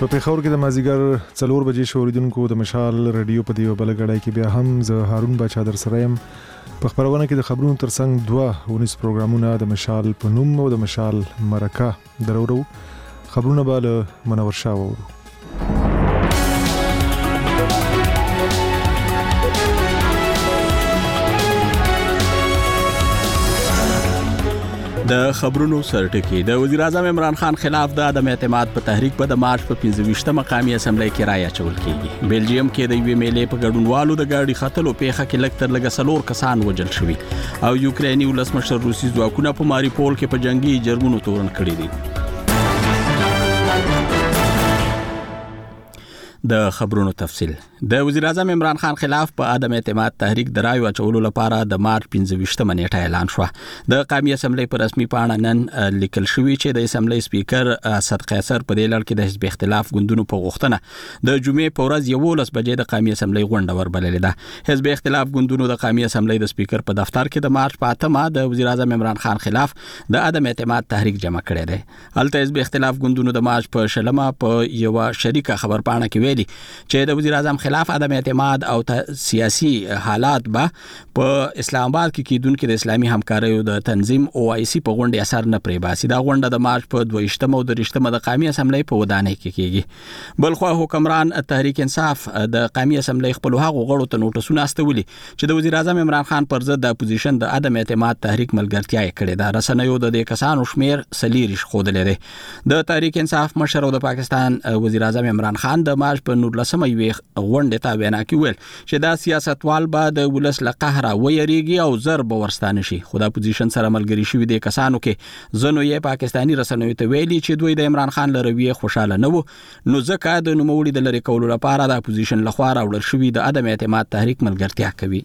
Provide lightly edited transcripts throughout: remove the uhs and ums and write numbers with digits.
په پیښور کې د مازیګر 4 بجې شوریدونکو د مشال رادیو په دیو بلګړای کې بیا هم زه هارون بچا در سره يم. په خبرونه کې د خبرونو ترڅنګ 2 ونیس پروګرامونه د مشال په نوم او د مشال مرکه درورو خبرونه به له منور شاه وورو. د خبرونو سرټکی د وزیر اعظم عمران خان خلاف د عدم اعتماد په تحریک په د مارچ په 25 مقامی اسمبلی کې رائے اچول کیږي. بلجیم کې د یوې میلې په ګډونوالو د ګاډي خطلو پیښه کې لږ تر لږه 4 کسان وژل شوي او یوکریني ولسمشر روسي ځواکونه په ماریپول کې په جنگي جرمونو تورن کړي دي. د خبرونو تفصیل د وزیر اعظم عمران خان خلاف په عدم اعتماد تحریک د رایو اچولو لپاره د مارچ 25 نیټه اعلان شو. د قومي اسمبلی په رسمي پاڼه نن لیکل شوی چې د اسمبلی سپیکر اسد قیصر په دې لړ کې د حزب اختلاف غوندونو په غوښتنه د جمعې په ورځ 11 بجې د قومي اسمبلی غونډه وربللې ده. حزب اختلاف غوندونو د قومي اسمبلی د سپیکر په دفتر کې د مارچ په 8 د وزیر اعظم عمران خان خلاف د عدم اعتماد تحریک جمع کړی دی. هلته حزب اختلاف غوندونو د مارچ په 16 په یو شریکه خبر پاڼه کې ویلي چې د وزیر اعظم خلاف عدم اعتماد او سیاسي حالات به په اسلام آباد کې کیدونکو د اسلامي همکاریو د تنظیم OIC په غونډه اثر نه پرې باسي. دا غونډه د مارچ په 22 او 23 د قومي اسمبلی په ودانۍ کې کیږي. بلخو حکمران تحریک انصاف د قومي اسمبلی خپل هغه غړو ته نوټسونه استولي چې د وزیر اعظم عمران خان پر ضد د اپوزیشن د عدم اعتماد تحریک ملګرتیا کړې ده. رسنیو د دې کسانو شمیر سلیریش خودلې ده. د تحریک انصاف مشر او د پاکستان وزیر اعظم عمران خان د مارچ په 19 غونډه ته وینا کوي چې دا سیاستوال به د ولس له قهر ویریږي او ضرب ورستانه شي. خو د اپوزیشن سره ملګری شوی د کسانو کې زنو یې پاکستانی رسنیو ته ویلي چې دوی د عمران خان له رویه خوشاله نه وو، نو ځکه د نوموړي د لری کولو لپاره د اپوزیشن لخوا راوړل شوی د عدم اعتماد تحریک ملګرتیا کوي.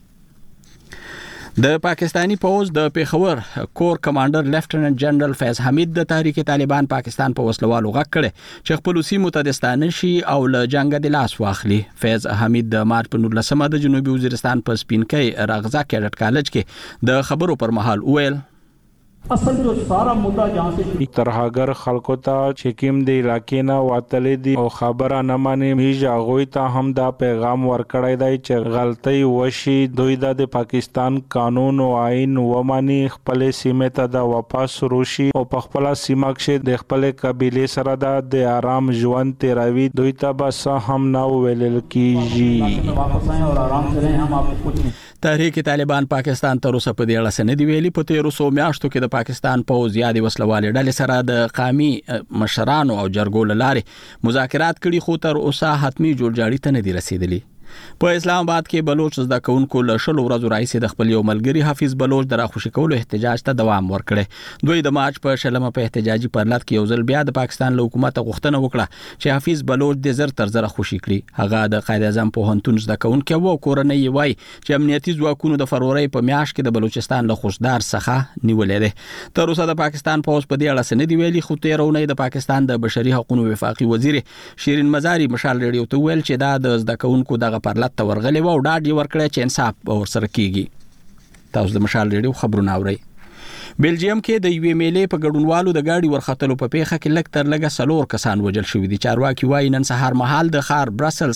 د پاکستانی پوز د پیښور کور کمانډر لیفټیننټ جنرال فیض حمید د تحریک طالبان پاکستان په وسلوالو غږ کړي چې خپل سیمو ته دستانه شي او له جنگ د لاس واخلي. فیض حمید د مارچ په 19 د جنوبي وزیرستان په سپینکۍ رغزا کیډټ کالج کې د خبرو پر مهال ویل اصل جو سارا مدعا جہاں سے ترهاگر خلکو ته چکیم دی علاقې نه واتلې دي او خبره نه مانی هیڅ غوي ته هم دا پیغام ورکړی دی چې غلطي وشي دوی د پاکستان قانون او آئین ومانی خپل سیمه ته د واپس روشي او په خپل سیمه کې د خپل قبيله سره د آرام ژوند تیراوي دوی ته بس هم نه ویل کیږي. واپس آئیں اور آرام سے رہیں. ہم آپ کو کچھ تحریک طالبان پاکستان تر اوسه په دې اړه څه نه دی ویلي. په 1300 میاشتو کې د پاکستان پوز یادې وسلوالې ډلې سره د قومي مشرانو او جرګو لارې مذاکرات کړي خو تر اوسه حتمی جوړجاړي ته نه دي رسیدلي. په اسلام آباد کې بلوچ زده کوونکو له شلو ورځو راځي د خپل یو ملګری حافظ بلوچ د راخوشي کولو احتجاج ته دوام ورکړي. دوی د مارچ په 16 په احتجاجي پرلط کې یو ځل بیا د پاکستان له حکومت غوښتنه وکړه چې حافظ بلوچ د زر تر زر خوشي کړي. هغه د قائد اعظم په هنتون زده کوونکو او کورنۍ وای چې امنیتي ځواکونو د فروری په میاشت کې د بلوچستان له خوشدار څخه نیولې ده. تر اوسه د پاکستان پوز په دې اړه څه نه دی ویلي خو تیرونی د پاکستان د بشري حقوقو وفاقي وزیر شیرین مزاری مشال ریډیو ته ویل چې دا د زده کوونکو دغه پرلط ته ورغلي او ډاډ یې ورکړی چې انصاف ورسره کیږي. تاسو د مشال ریډیو خبرونه اورئ. بلجیم کې د یوې میلې په ګډونوالو د گاډي ورختلو په پیښه کې لږ تر لږه 4 کسان وژل شوي دي. چارواکي وایي نن سهار مهال د ښار برسل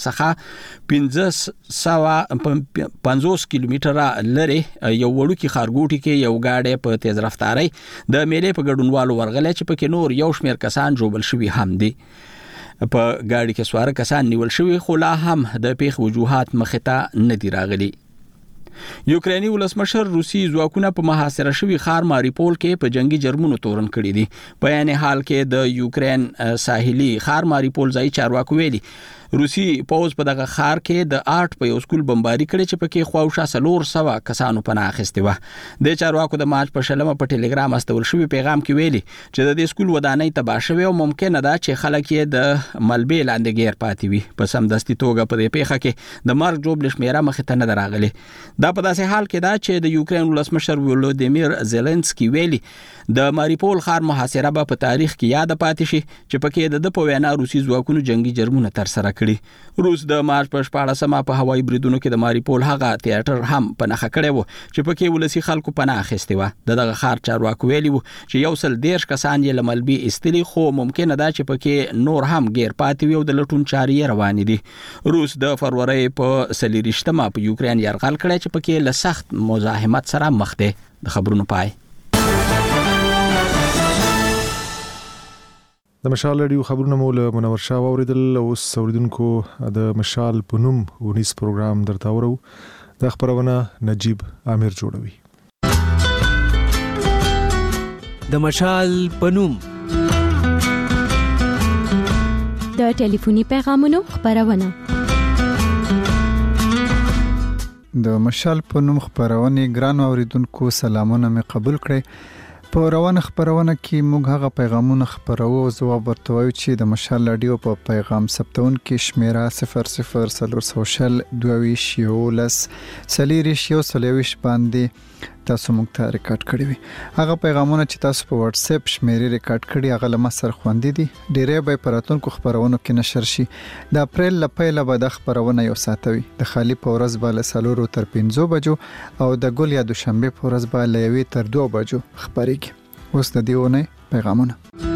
څخه 550 کیلومتره لري یو وړوکی ښارګوټي کې یو گاډي په تیز رفتارۍ د میلې په ګډونوالو ورغلی چې پکې نور یو شمېر کسان ژوبل شوي هم دي. په گاډي کې سوار کسان نیول شوي خو لا هم د پیښ وجوهات مخې ته نه دي راغلي. یوکریني ولسمشر روسي ځواکونه په محاصره شوي ښار ماریپول کې په جنگي جرمونو تورن کړي دي. په عین حال کې د یوکرین ساحلي ښار ماریپول ځای چارواکو ویلي روسي پوز په دغه ښار کې د 8 په یو سکول بمباري کړي چې پکې خواوشا 400 کسانو پناه اخیستې وه. د چارواکو د مارچ په 16 په ټلګرام استول شوی پیغام کې ویلي چې د دې سکول ودانۍ تباه شوې او ممکنه ده چې خلک یې د ملبې لاندې غیر پاتې وي. په سمدستي توګه په دې پیښه کې د مرګ جوړ شمیره مخې ته نه راغلي. دا دا په داسې حال کې دا چې د یوکرين ولسمشر ولودیمیر زيلنسکي ویلي د ماریپول ښار محاصره به په تاریخ کې یاد پاتې شي چې پکې د په وینا روسي ځواکونو جنگي جرمونه تر سره کړي. روس د مارچ په 14مه په هوایي بریدونو کې د ماریپول هغه تیاتر هم پنهخه کړی و چې پکې ولسی خلکو پناه اخیستي و. دغه ښار چارواکو ویلي و چې یو سل 10 کسان یې لملبي استلی خو ممکنه ده چې پکې نور هم غیر پاتې وي او د لټون چارې روان دي. روس د فروری په 23مه په یوکرين یرغل کړی چې پکې له سخت مزاحمت سره مخ دی. د خبرونو پای. د مشال رادیو خبرونه مول منور شاه اوریدل او اوریدونکو د مشال پنوم ونیس پروګرام درته ورو. د خبرونه نجیب عامر جوړوي. د مشال پنوم د ټلیفوني پیغامونو خبرونه. د مشال پنوم خبرونه ګران اوریدونکو سلامونه مې قبول کړئ. په روانه خبرونه کې موږ هغه پیغامونه خبرو او ځواب ورکوو چې د مشال رادیو په پیغام ثبتون کې شمیره 004022 سلیریش باندې تاسو موږ ته ریکارډ کړی وي. هغه پیغامونه چې تاسو په واتس اپ شمیرې ریکارډ کړي هغه لمر سره خوندې دي. ډیرې به پراتونکو خبرونو کې نشر شي. د اپریل لپاره به د خبرونه یو ساتوي. د خالی په ورځ به له 4 تر 5 بجو او د ګل یا دوشنبه په ورځ به له 1 تر 2 بجو خبرېږي. اوس د دیونه پیغامونه.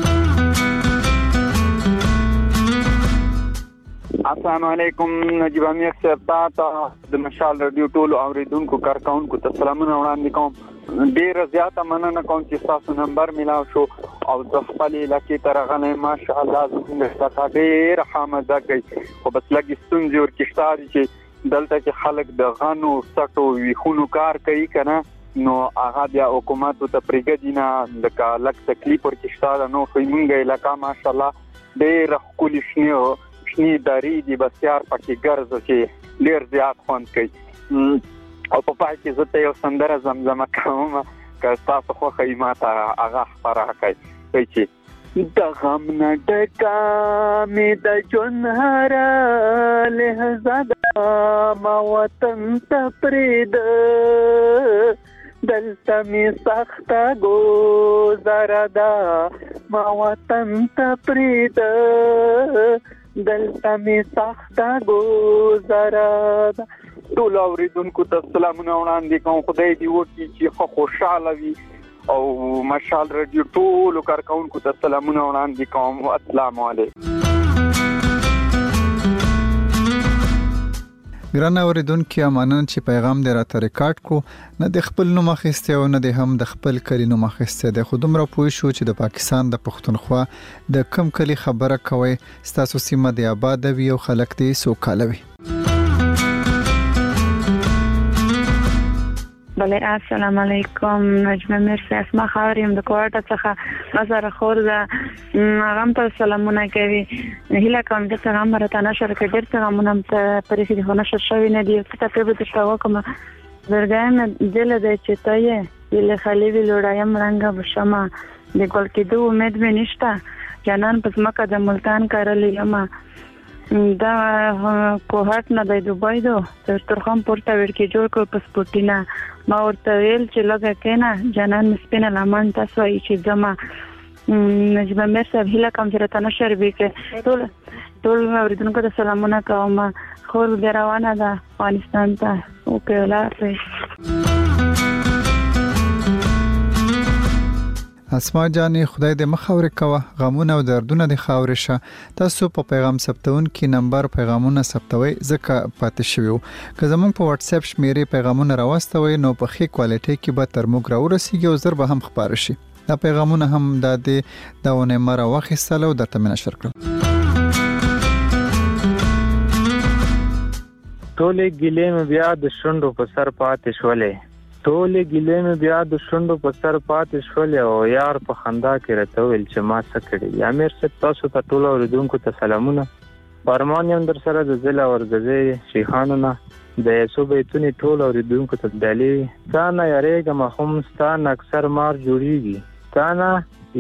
السلام علیکم. نجیب امیر صاحب تاسو د مشال رادیو ټول اوریدونکو کارکونکو ته سلامونه وړاندې کوم. ډیر زیاته مننه کوم چې تاسو نمبر ملاو شو او د خپل علاقې ترغنه ماشاءالله زموږ ته ډیر حامده کوي. خو بس لګي ستونزې ورکشتاري چې دلته کې خلک د غنو سټو ویخونو کار کوي کنه نو هغه بیا حکومت ته پرېږدي نه د لک تکلیف ورکشتاره نو خیمونګه علاقې ماشاءالله ډیر خولي شنی داری دی بسیار پکې ګرځي چې ډیر زیات خوند کوي. او په پای کې زه ته یو سندره زمزمه کوم که تاسو خو خیمه هغه خبره کوي چې د غم نه ډکه مې د ژوند هره لحظه ده ما وطن ته پرېږده دلته مې سخته ګوزاره ده ما وطن ته پرېږده دلته مې سخته ګوزاره ده. ټول اوریدونکو ته سلامونه وړاندې کوم. خدای دې وکړي چې خوشاله وي او مشال رادیو ټول کارکونکو ته سلامونه وړاندې کوم. السلام علیکم. ګران اوریدونکو امانه چې پیغام دې راته ریکارډ کو نه د خپل نوم اخیسته او نه د هم د خپل کلی نوم اخیسته د خودم را پوه شو چې د پاکستان د پښتونخوا د کم کلی خبره کوي ستاسو سیمه د آباد وي او خلک دې سوکاله وي. بله السلام علیکم. نجم مرسی اسما خاوریم د کوټه څخه نظر خور ده غم ته سلامونه کوي. هله کوم د سلام راته نشر کې ډیر سلامونه ته پرېږدي خو نشر شوی نه دی. څه ته به تاسو کوم درګایم دل د چتای له خالی وی لوړایم رنګ بشما د ګل کې دوه امید مې نشته جنان پس مکه د ملتان کارلې یما دا کوهات نه د دوبای دو تر خام پورته ورکی جوړ کو پاسپورټینا ما ورته ویل چې لګه کینا جنان سپینه لمن تاسو چې جما نجم امیر صاحب هله کوم چې راته نشر وکړي ټول اوریدونکو ته سلامونه کوم. خو روانه ده افغانستان ته او په لاره اسما جانې خدای دې مخاورې کوه غمونه او دردونه د خاورې شه. تاسو په پیغام ثبتون کې نمبر پیغامونه ثبتوي ځکه پاتې شویو. که زموږ په واتس اپ شمیرې پیغامونه راوستوي نو په ښه کوالټي کې به تر موږ راورسیږي او زر به هم خبر شي. دا پیغامونه هم د داونه مره واخیستل او درته نشر کړل. ټولې ګیلې مې بیا د شونډو په سر پاتې شولې ټولې ګیلې مې بیا د شونډو په سر پاتې شولې او یار په خندا کې راته ویل چې ما څه کړي. امیر صاحب تاسو ته ټول اوریدونکو ته سلامونه. فرمان یم در سره د ضلع ورغزي شیخانو نه د یسو بیتونی ټول اوریدونکو ته دالي تا نه یریګه مخم ستان اکثر مار جوړیږي تا نه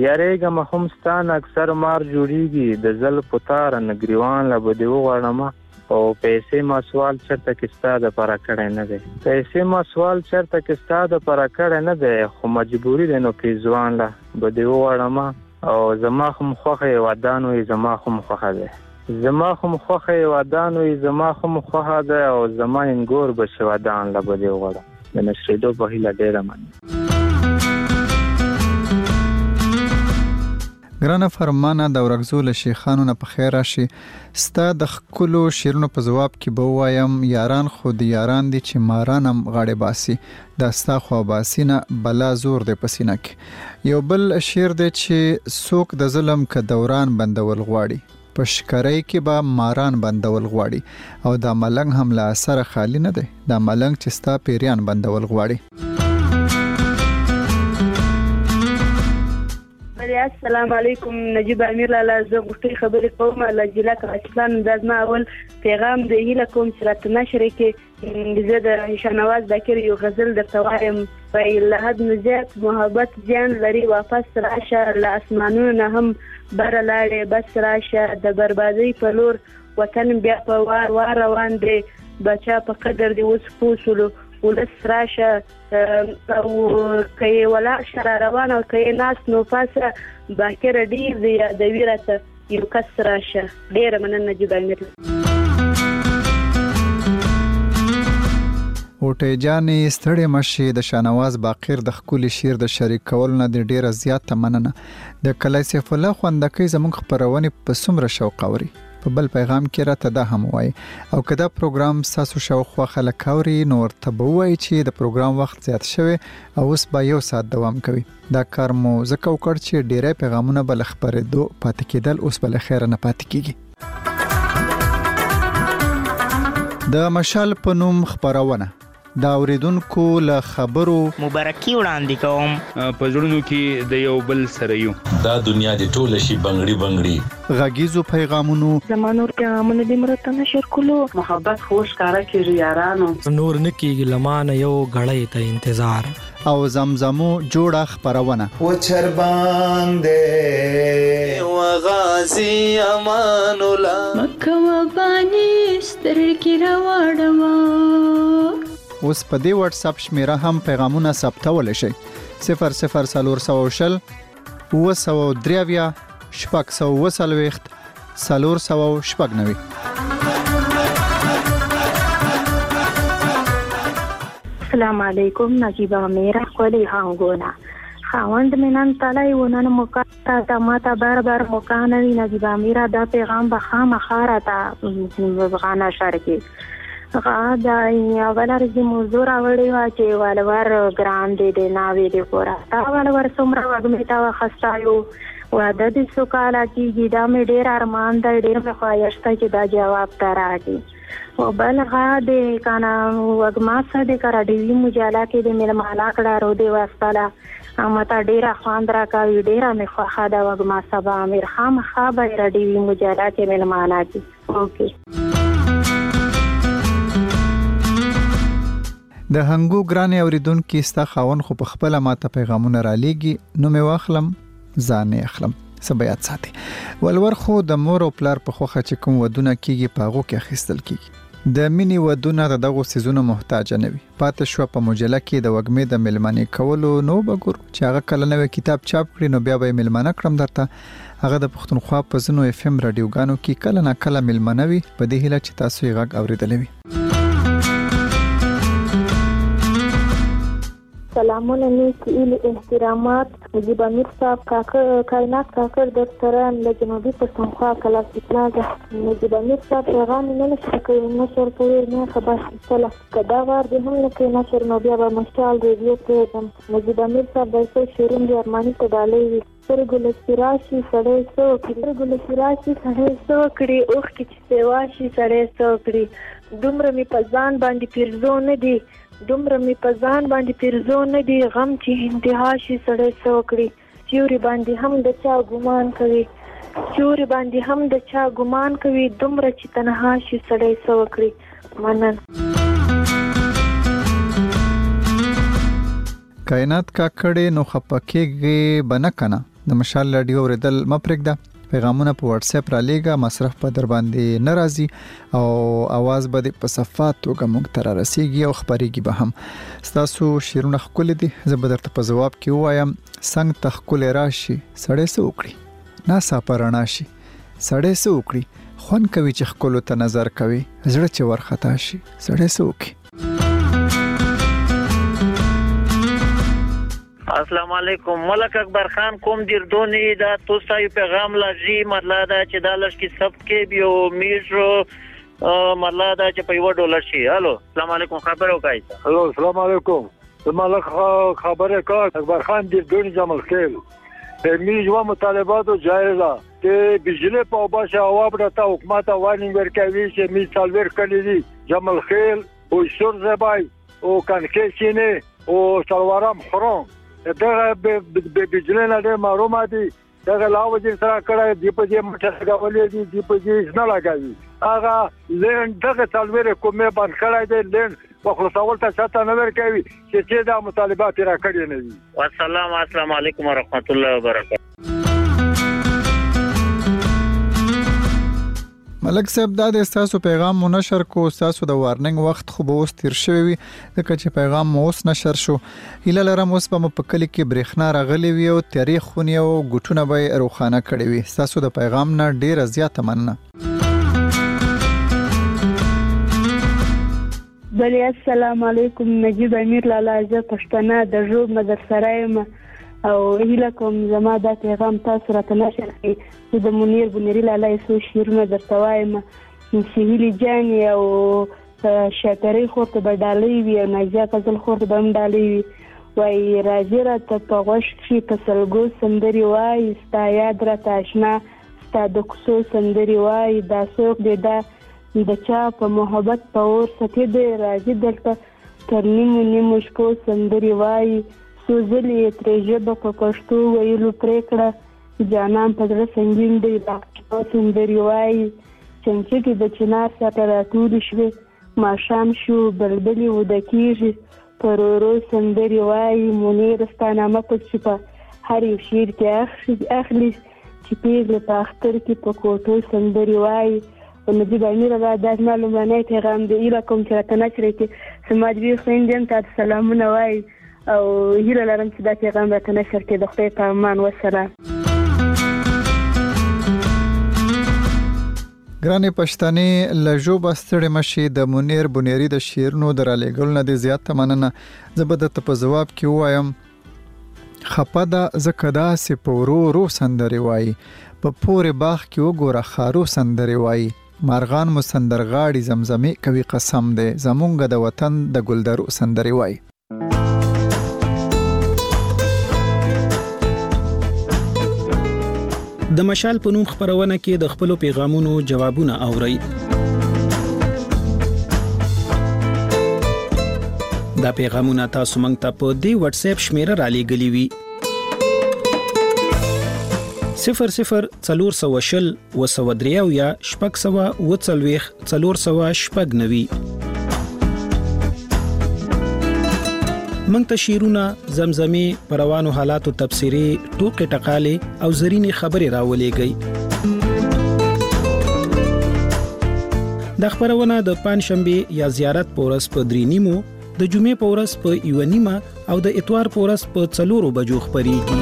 یریګه مخم ستان اکثر مار جوړیږي د زل پتار نګریوان لا بده وغړما او پیسې ما سوال چرته کې ستاده پر کړه نه دی پیسې ما سوال چرته کې ستاده پر کړه نه دی خو مجبوری دی نو کې ځوان لا بده وړم او زما خو مخه ودانو زما خو مخه ده زما خو مخه ودانو زما خو مخه ده او زما انګور بش ودان لا بده وړم د نشریدو په هیله ډیره من ګرانه فرمانه د ورغزول شیخانو نه په خیر راشي ستا د خلکو شیرونو په جواب کې به وایم یاران خود یاران دي چې مارانم غاړه باسي دا ستا خو باسینه بلا زور دی پسینه کې یو بل شیر دی چې څوک د ظلم ک دوران بندول غواړي په شکرای کې به ماران بندول غواړي او دا ملنګ هم لا اثر خالی نه دی دا ملنګ چې ستا پیریان بندول غواړي السلام علیکم نجیب امیر لاله زه غوښتل خبرې کوم الله جل کړه د ما اول پیغام د هیله کوم چې راته نشر کې زه د شاهنواز بکر یو غزل درته وایم په لحد نزيات محبت ځان لري واپس راشه له اسمانونو نه هم بر لاړې بس راشه د بربادي په لور وطن بیا په وار روان دی بچا په قدر دی اوس پوسلو ولس راشه او کای ولا شر روان او کای ناس نو پاسه باکر ډیر دی د ویرته یو کس راشه ډیر مننه نجیب امیر اوټه جانې ستړې مشي د شاهنواز باقر د خولي شیر د شریک کول نه ډیره زیات مننه د کلای سیف الله خوندکې زموږ خبرونه په سمره شوق اوري په بل پیغام کې راته دا هم وای او کدا پروګرام ساسو شوخه خلک اوري نو ورته وای چې د پروګرام وخت زیات شوی او اوس به یو ساعت دوام کوي دا کار مو زکه وکړ چې ډیره پیغامونه بل خبره دو پاتې کېدل اوس بل خیر نه پاتې کیږي د مشال په نوم خبرونه دا اوریدونکو له خبرو مبارکي وړاندې کوم په ژوندونو کې د یو بل سره یو دا دنیا د ټول شي بنگړي بنگړي غږیزو پیغامونو زمانور پیغامونه د مرته نشر کولو محبت خوش کارا کیږي یارانو نور نکیږي لمانه یو غړې ته انتظار او زمزمو جوړه خبرونه و چر باندې و غازی امان الله مکه و بانی سترګې راوړما اوس په دې واتس اپ شمیره هم پیغامونه ثبتول شي 0040 203 شپږ السلام علیکم نجیب امیر خولي هانګونا خاوند منن تعالی ونن مقاطه تا ماته بار مکانوي نجیب امیر دا پیغام به خامخاره تا غانا شارکی غادا اوله رزي موضوع راوړی و چې والور ګران دې ناوې دې پورا تا والور څومره وګمیتا وخستایو واده دې سوکاله کېږي دا مې ډېر ارمان دی ډېر مې خواهشته چې دا جواب ته راکړي او بل غاده کانا وګماسه دې کرا دې مجاله کې دې ملمالا کړه رو دې واسطاله امتا ډېر خواند را کوي ډېر مې خوښه دا وګماسه به امیر خام خابه را دې مجاله کې ملمالا کې اوکې د هنګو ګرانې اوریدونکو ستا خاون خو په خپل ماته پیغامونه را لېږي نو مې واخلم ځانې اخلم سبيات ساتي ولور خو د مور او پلار په خوخه چې کوم ودونه کیږي پاغو کې اخیستل کیږي د مینی ودونه دغه سيزونه محتاج نه وي پاتې شو په مجله کې د وګمې د ملمنې کولو نو بګور چې هغه کله نوې کتاب چاپ کړي نو بیا به ملمنه کړم درته هغه د پښتونخوا په زنو اف ام رادیوګانو کې کله نه کله ملمنوي په دې هیله چې تاسو یې غږ اوریدلې سلامونه نیکی ایلی احترامات نجیب امیر صاحب کائنات کاکر در سران لجنوبی پښتونخوا کلاسی پلازا نجیب امیر صاحب پیغام نه نشر کوي نه خبر سره کدا وار دې هم نه کوي نشر نو بیا به مشال ریډیو پروګرام نجیب امیر صاحب د شیرین جرمني ته ډالۍ سترګل سراشي سړې سو کړي اوخ کې چې سواشي سړې سو کړي دومره می پزان باندې پیرزو نه دي دومره می پزان باندې پیرزو نه دي غم چې انتها شي سړې سو کړي چوري باندې هم د چا ګمان کوي دومره چې تنها شي سړې سو کړي منن کائنات کا کړي نو خپکهږي بنه کنه د مشال رادیو ردل مپرګدا پیغامونه په واتس اپ را لېږه، مصرف په در باندې ناراضي او आवाज به په صفات توګه موږ ته رسیږي او خبرېږي به هم. تاسو شیرونه خپل دي، زه به درته په جواب کې وایم څنګه تخکل راشي سړی څه وکړي، ناسا پرانا شي سړی څه وکړي، خون کوي چې خپل ته نظر کوي، زړه چې ورخطا شي سړی څه وکړي. السلام علیکم. ملک اکبر خان کوم دیر دونی دا توستایو پیغام لازی مطلب دا چې دا لشکی سب کې بیو میشو مطلب دا چې په $1 شي. الو السلام علیکم، خبر وکای. الو السلام علیکم. ملک خبره کا اکبر خان دیر دونی جمل خیل میج و مطالبات جایزه که بجلی په باشه اواب رتا حکومت وارنینگ ورکوي چې می سالور کړی دي جمل خیل او شور زبای او کنکشینه او سلوارم خرم دغه به بجلی نه ډېر معلومه دي. دغه لا وزیر سره کړه دی په دې مټه لګولې دي، دی په دې نه لګوي. هغه لین دغه سالور کومه باندې کړه دی لین وخلصول ته چاته نه ورکوي چې دا مطالبات را کړی نه دي. السلام علیکم ورحمت الله وبرکاته. ملک صاحب دا د تاسو پیغام مو نشر کو، تاسو د وارننګ وخت خو به اوس تیر شوی وي، ځکه چې پیغام مو اوس نشر شو. هیله لرم اوس به په کلی کې برېښنا راغلی وي او تاریخ خونی او ګټونه به روښانه کړي وي. تاسو د پیغام نه ډیره زیاته مننه. بلی السلام علیکم. نجیب امیر لالا زه پښتنه د ژوب مدرسرایم او هیله کوم زما دا پیغام تاسو راته نشر کړئ چې د منیر بنيري لالا یې شیرونه درته وایم چې هیلې جانې او شاکرۍ خور ته به ډالۍ وي او نازیه فضل خور ته به هم ډالۍ وي. وایي راځي راته په غوږ کښې په سلګو سندرې وایي، ستا یاد راته اشنا ستا د کوڅو سندرې وایي. دا څوک دی دا د چا په محبت په اور سکې دی، راځي دلته تر نیمو شپو سندرې وایي. څو ځلې یې ترې ژبه په پښتو ویلو پرېکړه، جانان په زړه سنګین دی دا سندرې وایي. چنچکې د چنار ساته راټولې شوې، ماښام شو بلبلې وده کېږي، په ورو سندرې وایي. منیر ستا نامه پکې په هر یو شعر کې اخلي، چې پیغلې په اختر کې په کوټو سندرې وایي. او نجیب امیر لالا دا زما لومړنی پیغام دی. هیله کوم چې راته نشر کړي. سماجوي حسین جان ته سلامونه وایي او هیله لرم چې دا پیغام راته نشر کړي. د خدای په امان، والسلام. ګرانې پښتنې له ژوبه ستړې مشي، د منیر بنيري د شعرونو د رالېږلو نه دې زیاته مننه. زه به درته په ځواب کې ووایم خپه ده ځکه داسې په ورو ورو سندرې وایي، په پورې باغ کې وګوره خارو سندرې وایي. مارغان مو سندرغاړي زمزمې کوي قسم دی، زمونږ د وطن د ګلدرو سندرې وایي. د مشال په نوم خبرونه کې د خپل پیغامونو جوابونه اوري. دا پیغامونه تاسو مونږ ته په دی واتس اپ شمیره را لېږلي وي 0040 وسودریو یا شپږ سوه وڅلوېښت 490. مونږ ته شیرونه، زمزمې، پروانو حالاتو تفسیری، ټوکې ټقالې او زرینې خبرې راولېږئ. دا خبرونه د پنځشنبه یا زیارت په ورځ په 3:30، د جمعې په ورځ په 1:30 او د اتوار په ورځ په 4 بجو خبرېږي.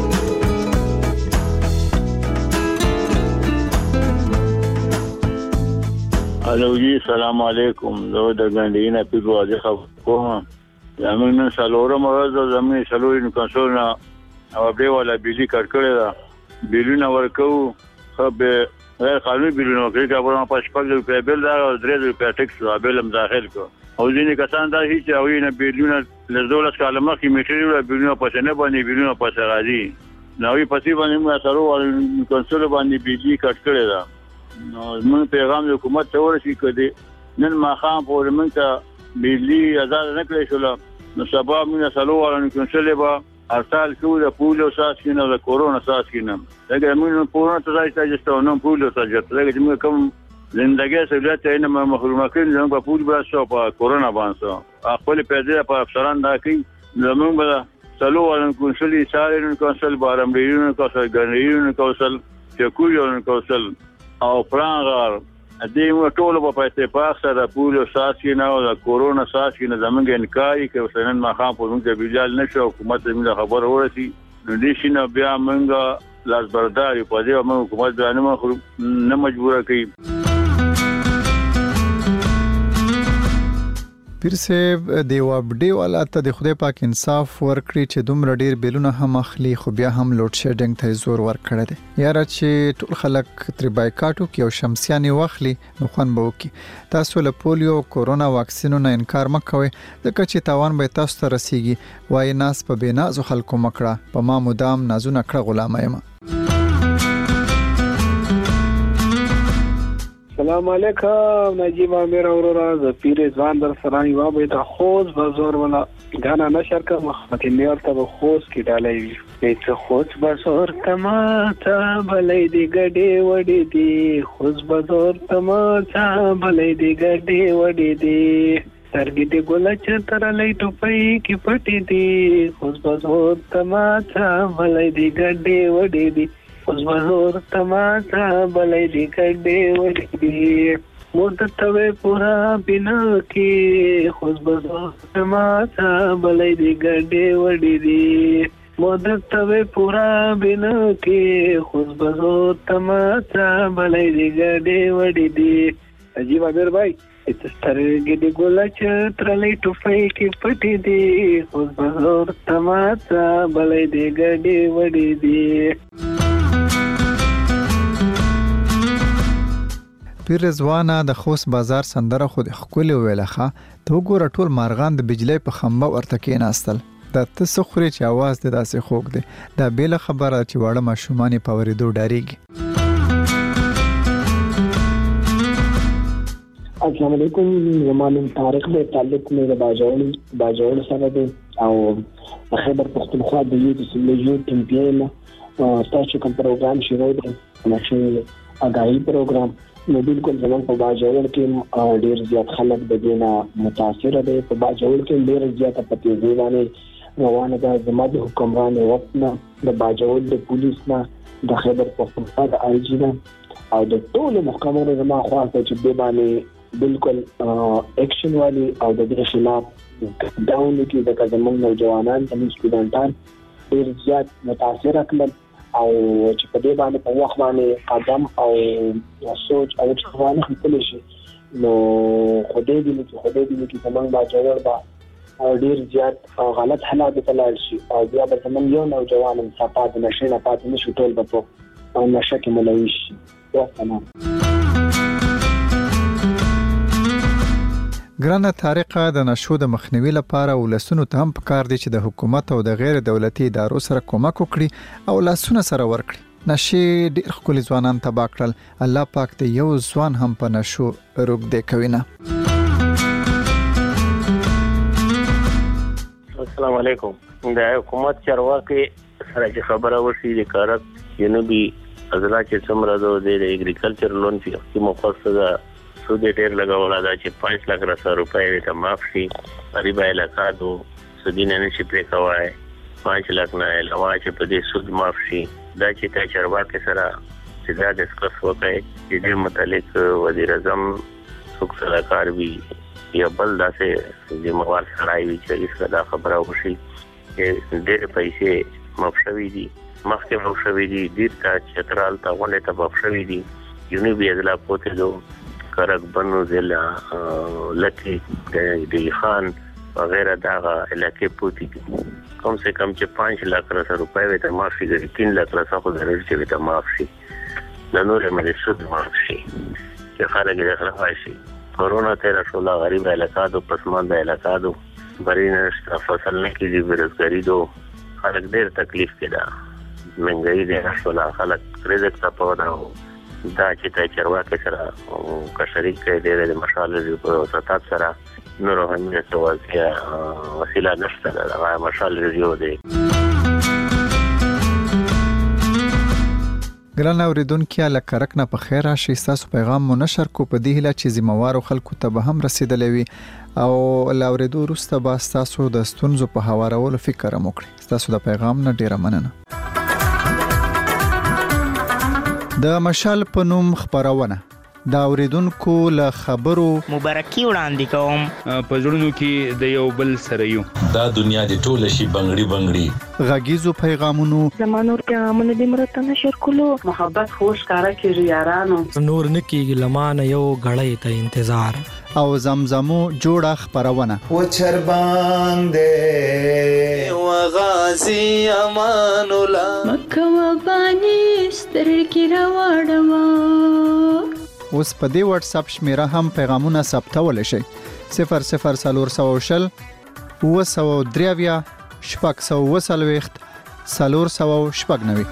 الو جی سلام علیکم. زه د ګاندینا پیرو واځه کوم. زمين سالورم ورځ زمين سالورین کنسول او به ولا بيلي کړکړه دا بيلونه ورکو خو به غیر قانوني بيلونه کوي که په پښپل په بل دا 3 په ټیکس او بلم داخل کو او ځینې کسان دا هیڅ او نه بيلونه له دولت کاله مخکې میټریال بيلونه پښنه باندې بيلونه پښه راځي نوې پسې باندې موږ سره کنسول باندې بيلي کړکړه دا نو موږ پیغام حکومت ته ورسې کړي نن ما خام په موږ ته بيلي آزاد نه کړی شو نو سبا موږ سره ورن کنسول به ارسال کوو د پولیو ساس کې نه د کورونا ساس کې نه دا موږ پورونه ته ځای ته نو پولیو ساس ته دا موږ کوم زندګي سہولت نه محروم کړي نو په پولیو بل شو په کورونا باندې خپل پیدا په افسران دا کوي زموږ به سلو ورن کنسول ساري کنسول بارم ریونو کنسول ګنریونو کنسول چکوریون کوسل او پرانغار دې ټول په اتفاق سره پولیو ساسي نه او کورونا ساسي نه زمونږ انکاري کوي سنن ما خام په موږ بجال نشو حکومت موږ خبر ورسي نو دې شنه بیا موږ لاس برداري په دې موږ حکومت باندې نه مجبور کړي. پیر صاحب د وابډي ولاته د خدای پاک انصاف ورکړي چې دومره ډیر بیلونه هم اخلي خو بیا هم لوډ شیډینګ ته زور ورکړی دی یاره چې ټول خلک تر بایکاټو کې او شمسیانې واخلي نو خوان به وکي. تاسو له پولیو کورونا واکسینو نه انکار مکوئ ځکه چې تاوان به تاسو ته رسیږي وای ناس په بنازو خلکو مکړه په ما مدام نازونه کړه غلام یم. السلام علیکم نجیب امیر اورورا ز پیر ځوان در سره یو به د خوز بازار ولا غانا نشر کا مخمت نیر ته خوز کی ډالای وي ته خوز بازار تما ته بلې دی ګډې وډې دی خوز بازار تما ته بلې دی ګډې وډې دی سرګې دی ګل چتر لې ټوپې کی پټې دی خوز بازار تما ته بلې دی ګډې وډې دی خوز بازار تماتا بلای دی کډې وړې دی مدت وې پورا بنا کې خوز بازار تماتا بلای دی کډې وړې دی مدت وې پورا بنا کې خوز بازار تماتا بلای دی کډې وړې دی. عجیب امیر بھائی سترګې دی ګل چتر لې ټوپې کې پټې دی خوز بازار تماتا بلای دی کډې وړې دی. پیر رضوانه د خوست بازار سندره خو د خپل ویلخه ته وګوره ټول مارغان د بجلی په خمبه ورته کېناستل د تسخري چې आवाज د داسې خوګ دی دا بیل خبره چې واړه ماشومان په ورېدو ډاریږي. السلام علیکم زمانم طارق د تعلق مې باجوړ سره دی او خیبر پختونخوا د یو ټیم پیل تاسو کوم پروګرام شروع دی نشه اګای پروګرام نو بالکل زمون په باجوړ کې ډیر زیات خلک د دینه متاثر دي په باجوړ کې ډیر زیات پتی ځواني روانه ده زموږ حکمران وخت نه د باجوړ د پولیس نه د خیبر پختونخوا د آی جی نه او د ټول محکمو زما خواته چې به باندې بالکل اکشن والی او د دې خلاف ډاون کې د زمون نوجوانان د سټوډنټان ډیر زیات متاثر کړل او چې په دې باندې په وخت باندې قدم او سوچ او څه خپل شي نو خدای دې چې زمونږ باجوړ با ډیر زیات غلط حالات ته لاړ شي او بیا به زمونږ یو نوجوان صفات نشه نه پاتې نشي ټول به په نشه کې ملوي شي. ګرانه طریقه د نشو د مخنیوي لپاره ولسونو ته هم پکار دي چې د حکومت او د غیر دولتي ادارو سره کومک وکړي او لاسونه سره ورکړي. نشي ډیر خپل ځوانان تبا کړل الله پاک دې یو ځوان هم په نشو روک دی کوي نه. السلام علیکم د حکومت چارواکي سره چې خبره وشي د کارت جنوبي اضلاع چې څومره د اګریکلچر لون چې مفصله سود ډیر لګولا دا چې 5 لک روپۍ ته معاف شي غریب علاقه دو سودینه نشي پرې کوای 5 لک نه علاوه چې په دې سود معاف شي دا چې تا چارواکي سره چې دا ډسکس وکړي چې دې متعلق وزیر اعظم څوک سره کار وی یا بل داسې د موارد سره وی چې دا خبره وشي چې ډېر پیسې معاف شوي دي مخکې معاف شوي دي ډېر تا چترال ته ولې ته معاف شوي دي جنوبي اضلاع پوتې دو کرک بنو ضلع لکی دی خان وغیرہ داغا علاقے پوتی کم سے کم چې 5 لک روپۍ وته معاف شي 3 لک خو ضروري چې وته معاف شي د نور مې سود معاف شي چې خلک یې خلاص شي. کورونا ته رسول غریب علاقہ دو پسماند علاقہ دو برینه فصل نه کیږي بیروزګاری دو خلک ډېر تکلیف کړه منګای دې رسول خلک رزق ته پودا دا چې ته چرواکه سره کا شریک کې د مشال ریو ستات سره نور هم څه وسیله نشته دا مشال ریو دی. ګران اوریدونکو لکرک نه په خیر راشي تاسو پیغام مو نشر کو په دې هله چې ذمہوار خلکو ته به هم رسیدلې وي او لاوریدو وروسته به تاسو د ستونزو په هوارولو فکر وکړئ. تاسو د پیغام نه ډیره مننه. د مشال په نوم خبرونه دا اوریدونکو له خبرو مبارکي وړاندې کوم په ژوندونو کې د یو بل سره یو دا دنیا د ټوله شي بنگړي بنگړي غږیزو پیغامونو زمانور پیغامونه د مرته نشر کولو محبت خوش کارا کیږي یارانو نور نکیږي لمانه یو غړې ته انتظار او زمزمو جوړه خبرونه و چربان دې و غازی امان الله مکه و بانی سترګې راوړم. اوس په دې واتس اپ شمیره هم پیغامونه ثبتول شي 00400 923 640 490.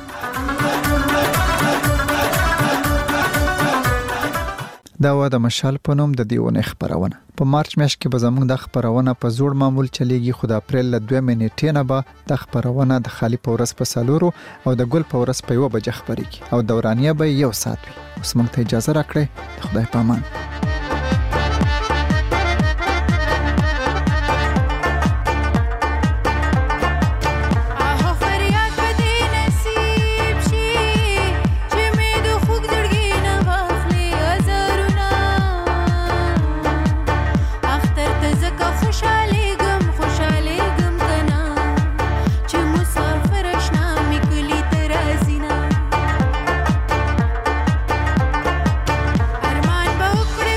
دا و د مشال په نوم د دیونه خبرونه. په مارچ میاشت کې به زموږ د خبرونه په زوړ معمول چلیږي، خو د اپریل له 2 نیټې نه به د خبرونه د خالی په ورځ په سالورو او د ګل په ورځ په 1 بجې خبرېږي او دورانیه به 1 ساعت وي. اوس موږ ته اجازه راکړئ، د خدای په امان. ارمان به وکړي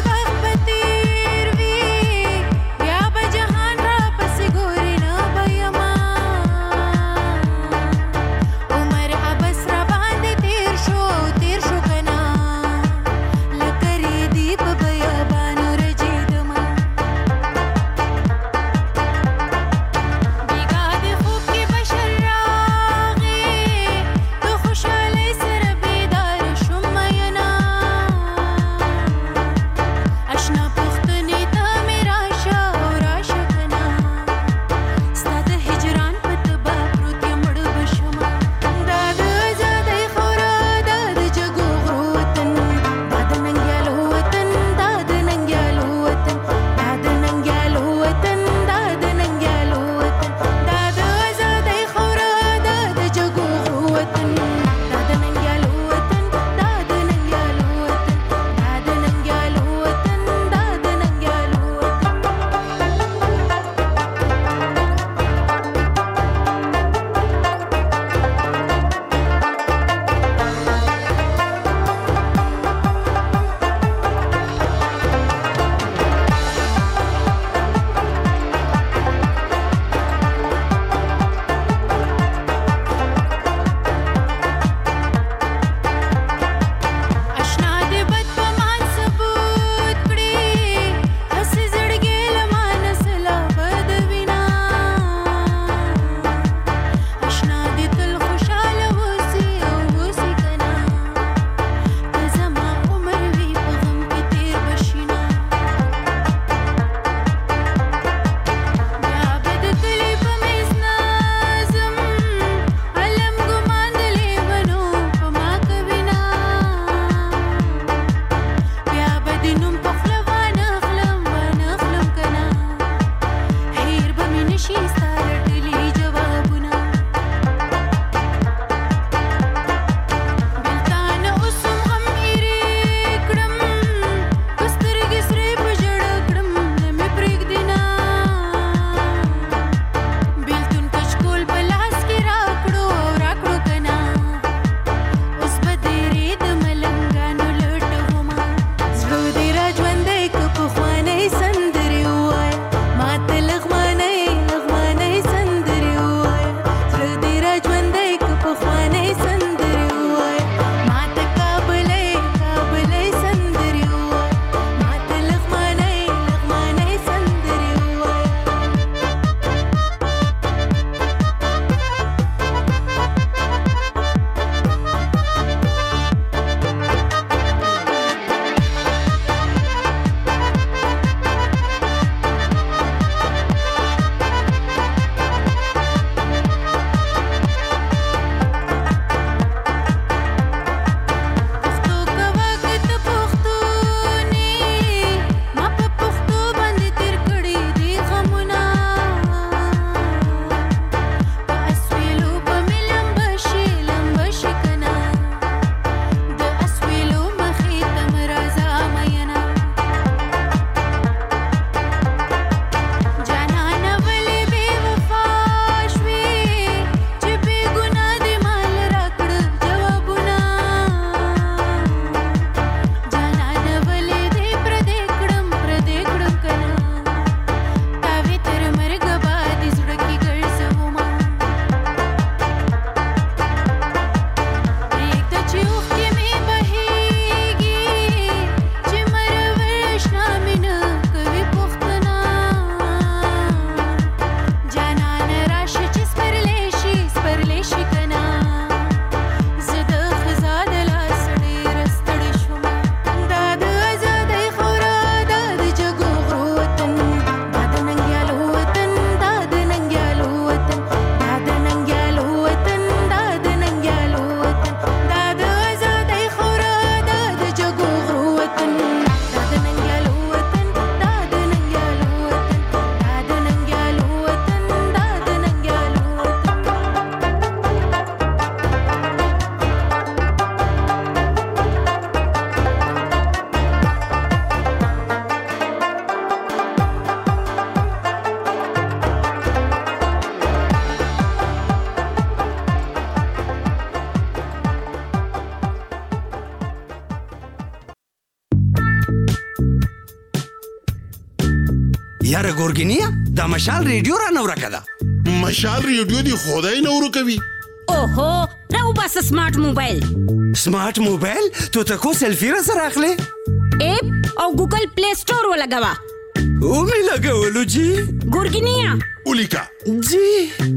یاره ګورګینیا د مشال ریډیو را نو راکړه مشال ریډیو دی خدای نو ورکوي اوهو راو بس سمارټ موبایل تو تکو سیلفی را سره اخلي اپ او ګوګل پلی سٹور ولګوا او می لګولو جی ګورګینیا اولیکا جی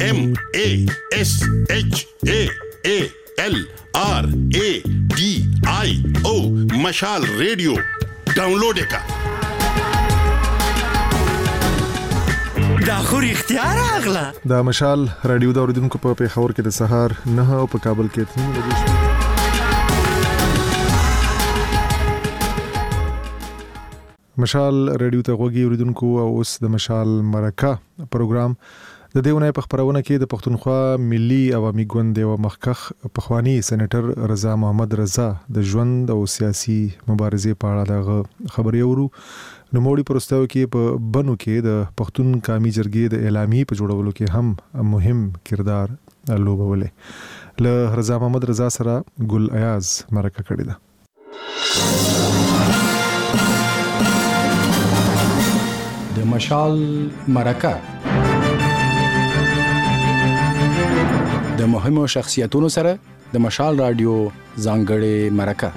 MASHALRADIO مشال ریډیو ډاونلوډ کا دا خو اختیار اغلا دا مشال رادیو دا اوریدونکو په پیښور کې د سهار 9 او په کابل کې 3 بجې مشال رادیو ته غوږی اوریدونکو او اوس د مشال مرکه پروګرام د دیونه په خبرونه کې د پښتونخوا ملي عوامي ګوند او مخکخ پخوانی سېنیټر رضا محمد رضا د ژوند او سیاسي مبارزې په اړه د خبرې ورو نوموړي پرستاو کې په بنو کې د پښتون قومي جرګې د اعلامیې په جوړولو کې هم مهم کردار لوبولې له رضا محمد رضا سره ګل ایاز مرکه کړې ده د مشال مرکه د مهمو شخصیتونو سره د مشال رادیو ځانګړې مرکه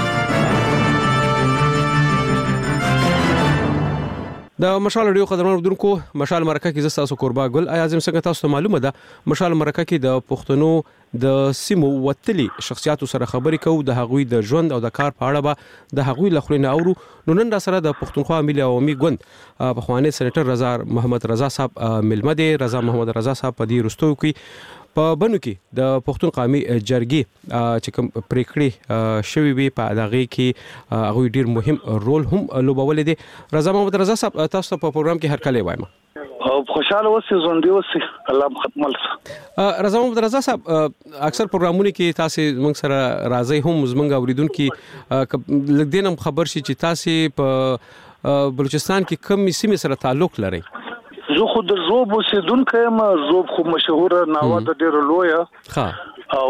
د مشال رادیو قدرمن اردوونکو مشال مرکه کې زستاسو قربا ګل اعظم څنګه تاسو معلومه ده مشال مرکه کې د پښتنو د سیمو وتلی شخصیتو سره خبرې کوو د هغوی د ژوند او د کار په اړه به د هغوی لخرینه اورو نو نن را سره د پښتونخوا ملي عوامي ګوند پخوانی سېنیټر رضا محمد رضا صاحب ملمه دي رضا محمد رضا صاحب په دې رستو کې په بنو کې د پښتون قومي جرګې چې کوم پریکړې شوي وي په دغه کې هغه ډیر مهم رول هم لوبولې دي رضا محمد رضا صاحب تاسو په پروګرام کې هر کله وایم او خوشاله اوسئ ژوندۍ اوسئ الله ختمل رضا محمد رضا صاحب اکثر پروګرامونه کې تاسو موږ سره راځي هم زمونږ اوریدونکو لګدینم خبر شي چې تاسو په بلوچستان کې کوم سیمه سره تعلق لرئ زه خو د زوب اوسیدونکی یم زوب خو مشهوره ناوه د ډېره لویه او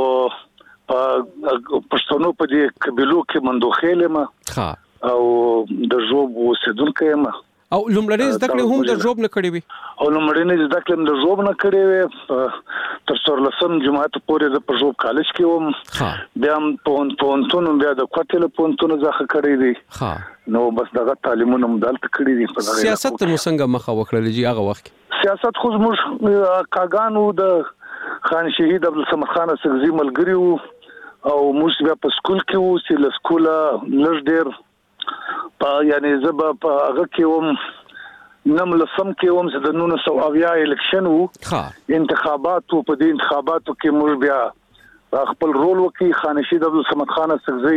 پښتنو په دې قبیلو کې مندوخیل یم او د زوب اوسیدونکی یم او لومړنۍ زده کړې هم د زوب نه کړې وي او لومړنۍ زده کړې د زوب نه کړې وي تر 14 جماعت پورې د زوب کالج کې وم بیا پونتون بیا د کوټل پونتون ځخه کړې دي نو بس دغه تعلیمونه مدالت کړی دي په دغه سیاست ته څنګه مخه وکړل جی هغه وخت سیاست خو موږ کاګانو د خان شهید عبد الصمد خان سګزي ملګری وو او موږ بیا په سکول کې وو چې له سکوله لږ ډیر یعنی زبا په هغه کې وم نم لسم کې وم چې د 1980 الیکشن وو انتخابات په دې انتخاباتو کې موږ بیا خپل رول وکي خان شهید عبد الصمد خان سګزي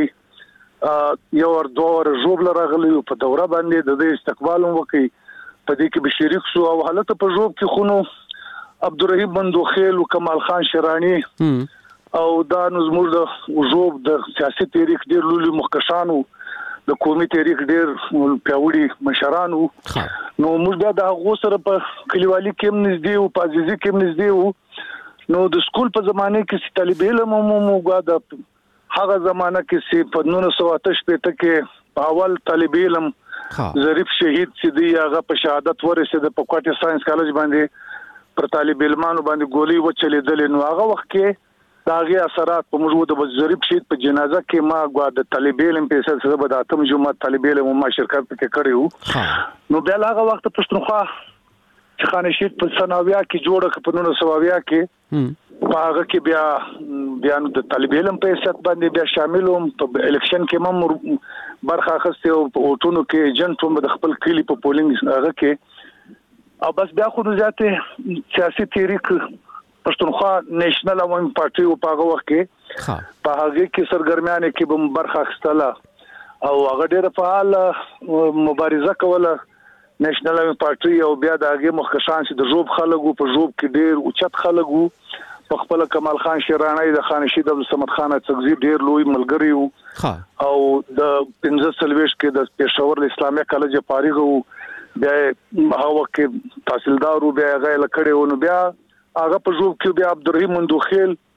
یو ور دوه ور جوب لراغلی په دوره باندې د استقبال وکي په دې کې به شریک شو او حالت په جوب کې خونو عبدالرحیم مندوخیل او کمال خان شیرانی او دا نظمور د جوب د سیاسي تاریخ ډیر لولي مخکشانو د قومي تاریخ ډیر پیاوړي مشرانو نو موږ د هغه سره په کلیوالي کې نږدې او په عزیزي کې نږدې وو نو د سکول په زمانه کې طالب علم موږ د هغه زمانہ کې چې په 1988 کې اول طالب علم ظریف شهید چې دی هغه په شهادت ورسید په کوټه ساينس کالج باندې پر طالب علمانو باندې ګولۍ وچلیدل نو هغه وخت کې داغه اثرات په موجود د ظریف شهید په جنازه کې ما غوا د طالب علم په سره به د اتم جمعه طالب علم ما شرکت پکې کړیو نو بیا هغه وخت پښتونخوا چې خان شهید په سناویا کې جوړه په 1920 کې هغه کې بیا نو د طالب علم په حیثیت باندې بیا شاملوم په الیکشن کې مم برخه اخیسته او په اوټونو کې ایجنټ هم د خپل کلی په پولینګ هغه کې او بس بیا خو ځاته سیاسي تحریک پښتونخوا نېشنل عوامي پارټي او په هغه وخت کې په هغه کې سرګرمیانه کې به برخه اخیستله او هغه ډېر فعال مبارزه کوله نېشنل عوامي پارټي او بیا د هغه مخکشان چې د جوب خلکو په جوب کې ډېر اوچت خلکو په خپل کمال خان شیرانی د خان شهید عبد الصمد خان سګزي ډېر لوی ملګری وو او د 15 کې د پېښور اسلامي کالج فارغ وو بیا هغه کې تحصیلدار وو بیا هغه لکړې ونه بیا هغه په جوب کې بیا عبدالرحیم مندوخیل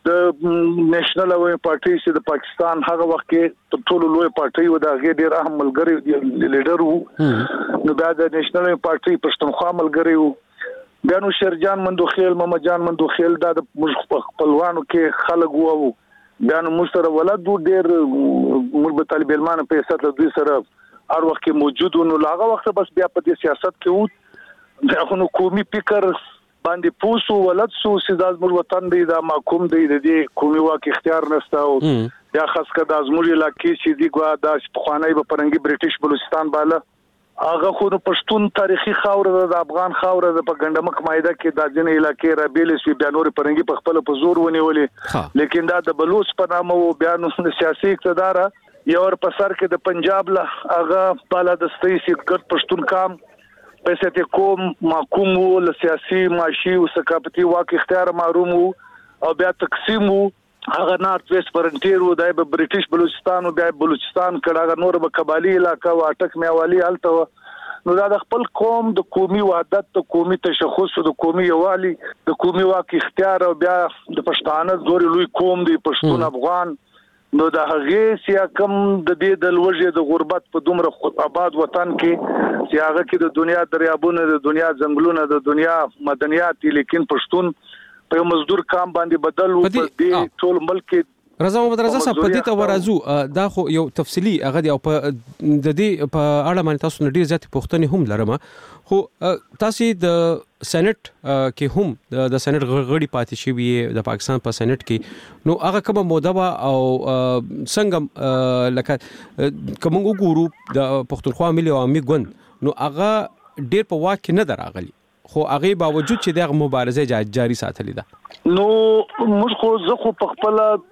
د نېشنل اوی پارټي چې د پاکستان هغه وخت کې ټولو لوی پارټي و د غیر ډیر اهم ملګری لیډر وو نو بیا د نېشنل اوی پارټي پښتونخوا ملګری وو بیا نو شیرجان مندوخیل محمد جان مندوخیل د خپلوانو کې خلک وو بیا نو موږ سره ولادو ډیر موږ په طالب علمانو په حیثیت له دوی سره هر وخت کې موجود ونو لاغه وخت بس بیا په دې سیاست کې وو دا خو قومي فکر باندې پوسو ولادت سو چې د زموږ وطن دی دا محکوم دی د دې قومي واک اختیار نشته او بیا خاص کر د زموږ علاقې چې دی ګوا د پخوانی په پرنګي برټیش بلوچستان بالا هغه خو د پښتون تاریخي خاور د افغان خاور د په ګندمک مایده کې د ځینې علاقې را بیل شي بیا نور پرنګي په خپل په زور ونیولې لیکن دا د بلوچ په نامه او بیا نو سیاسي اقتدار یو ور په سر کې د پنجاب له هغه بالا د ستېسي ګډ پښتون کام پسته کوم محکوم ول سیاسي معاشي او ثقافتي واک اختیار محروم او بیا تقسیم هغه نارت ویست فرنټیر و د برټیش بلوچستان او بیا بلوچستان کړه نور به قبالي علاقہ او اٹک میوالي الته نو دا د خپل قوم د قومي وحدت د قومي تشخص او د قومي یوالي د قومي واک اختیار او بیا د پښتانه زوري لوی قوم دی پښتون افغان نو د هغه سیا کم د دې د لوجه د غربت په دومره آباد وطن کې چې هغه کې د دنیا دریابونه د دنیا ځنګلونه د دنیا مدنیات لیکن پښتون په مزدور کام باندې بدل و په دې ټول ملک رضا محمد رضا صاحب په دې ته ورازو دا خو یو تفصیلی هغه دی او په د دې په اړه باندې تاسو نه ډیر زیات پوښتنې هم لرم خو تاسو د سېنات کې هم د سېنات غړي پاتې شوی د پاکستان په سېنات کې نو هغه کومه موده او څنګه لکه کوم وګورو د پښتونخوا ملي عوامي ګوند نو هغه ډیر په واک نه دراغلي خو هغه باوجود چې دغه مبارزه جاری ساتلې ده نو موږ خو زه خو په خپل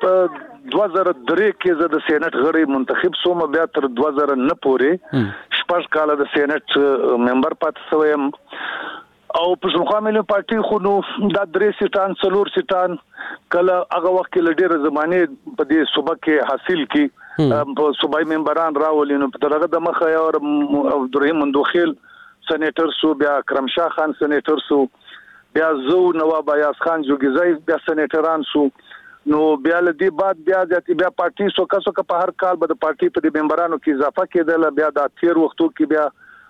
2003 کې زه د سېنات غړي منتخب سوم بیا تر 2009 پورې شپږ کال د سېنات ممبر پاتې شوم او پښتونخوا ملي پارټي خو نو د 3 سیټان څلور سیټان کله هغه وخت کې ډېر زمانه په دې صوبه کې حاصل کی په صوبای ممبران راولینو په دغه د مخه او عبدالرحیم مندوخیل سېنیټر سو بیا کرمشاه خان سېنیټر سو بیا زو نواب ایاز خان جوګیزای بیا سېنیټران سو نو بیا لدی بعد بیا بیا پارټي سو کا په هر کال به د پارټي په د ممبرانو کې اضافه کېدل بیا د تیر وختو کې بیا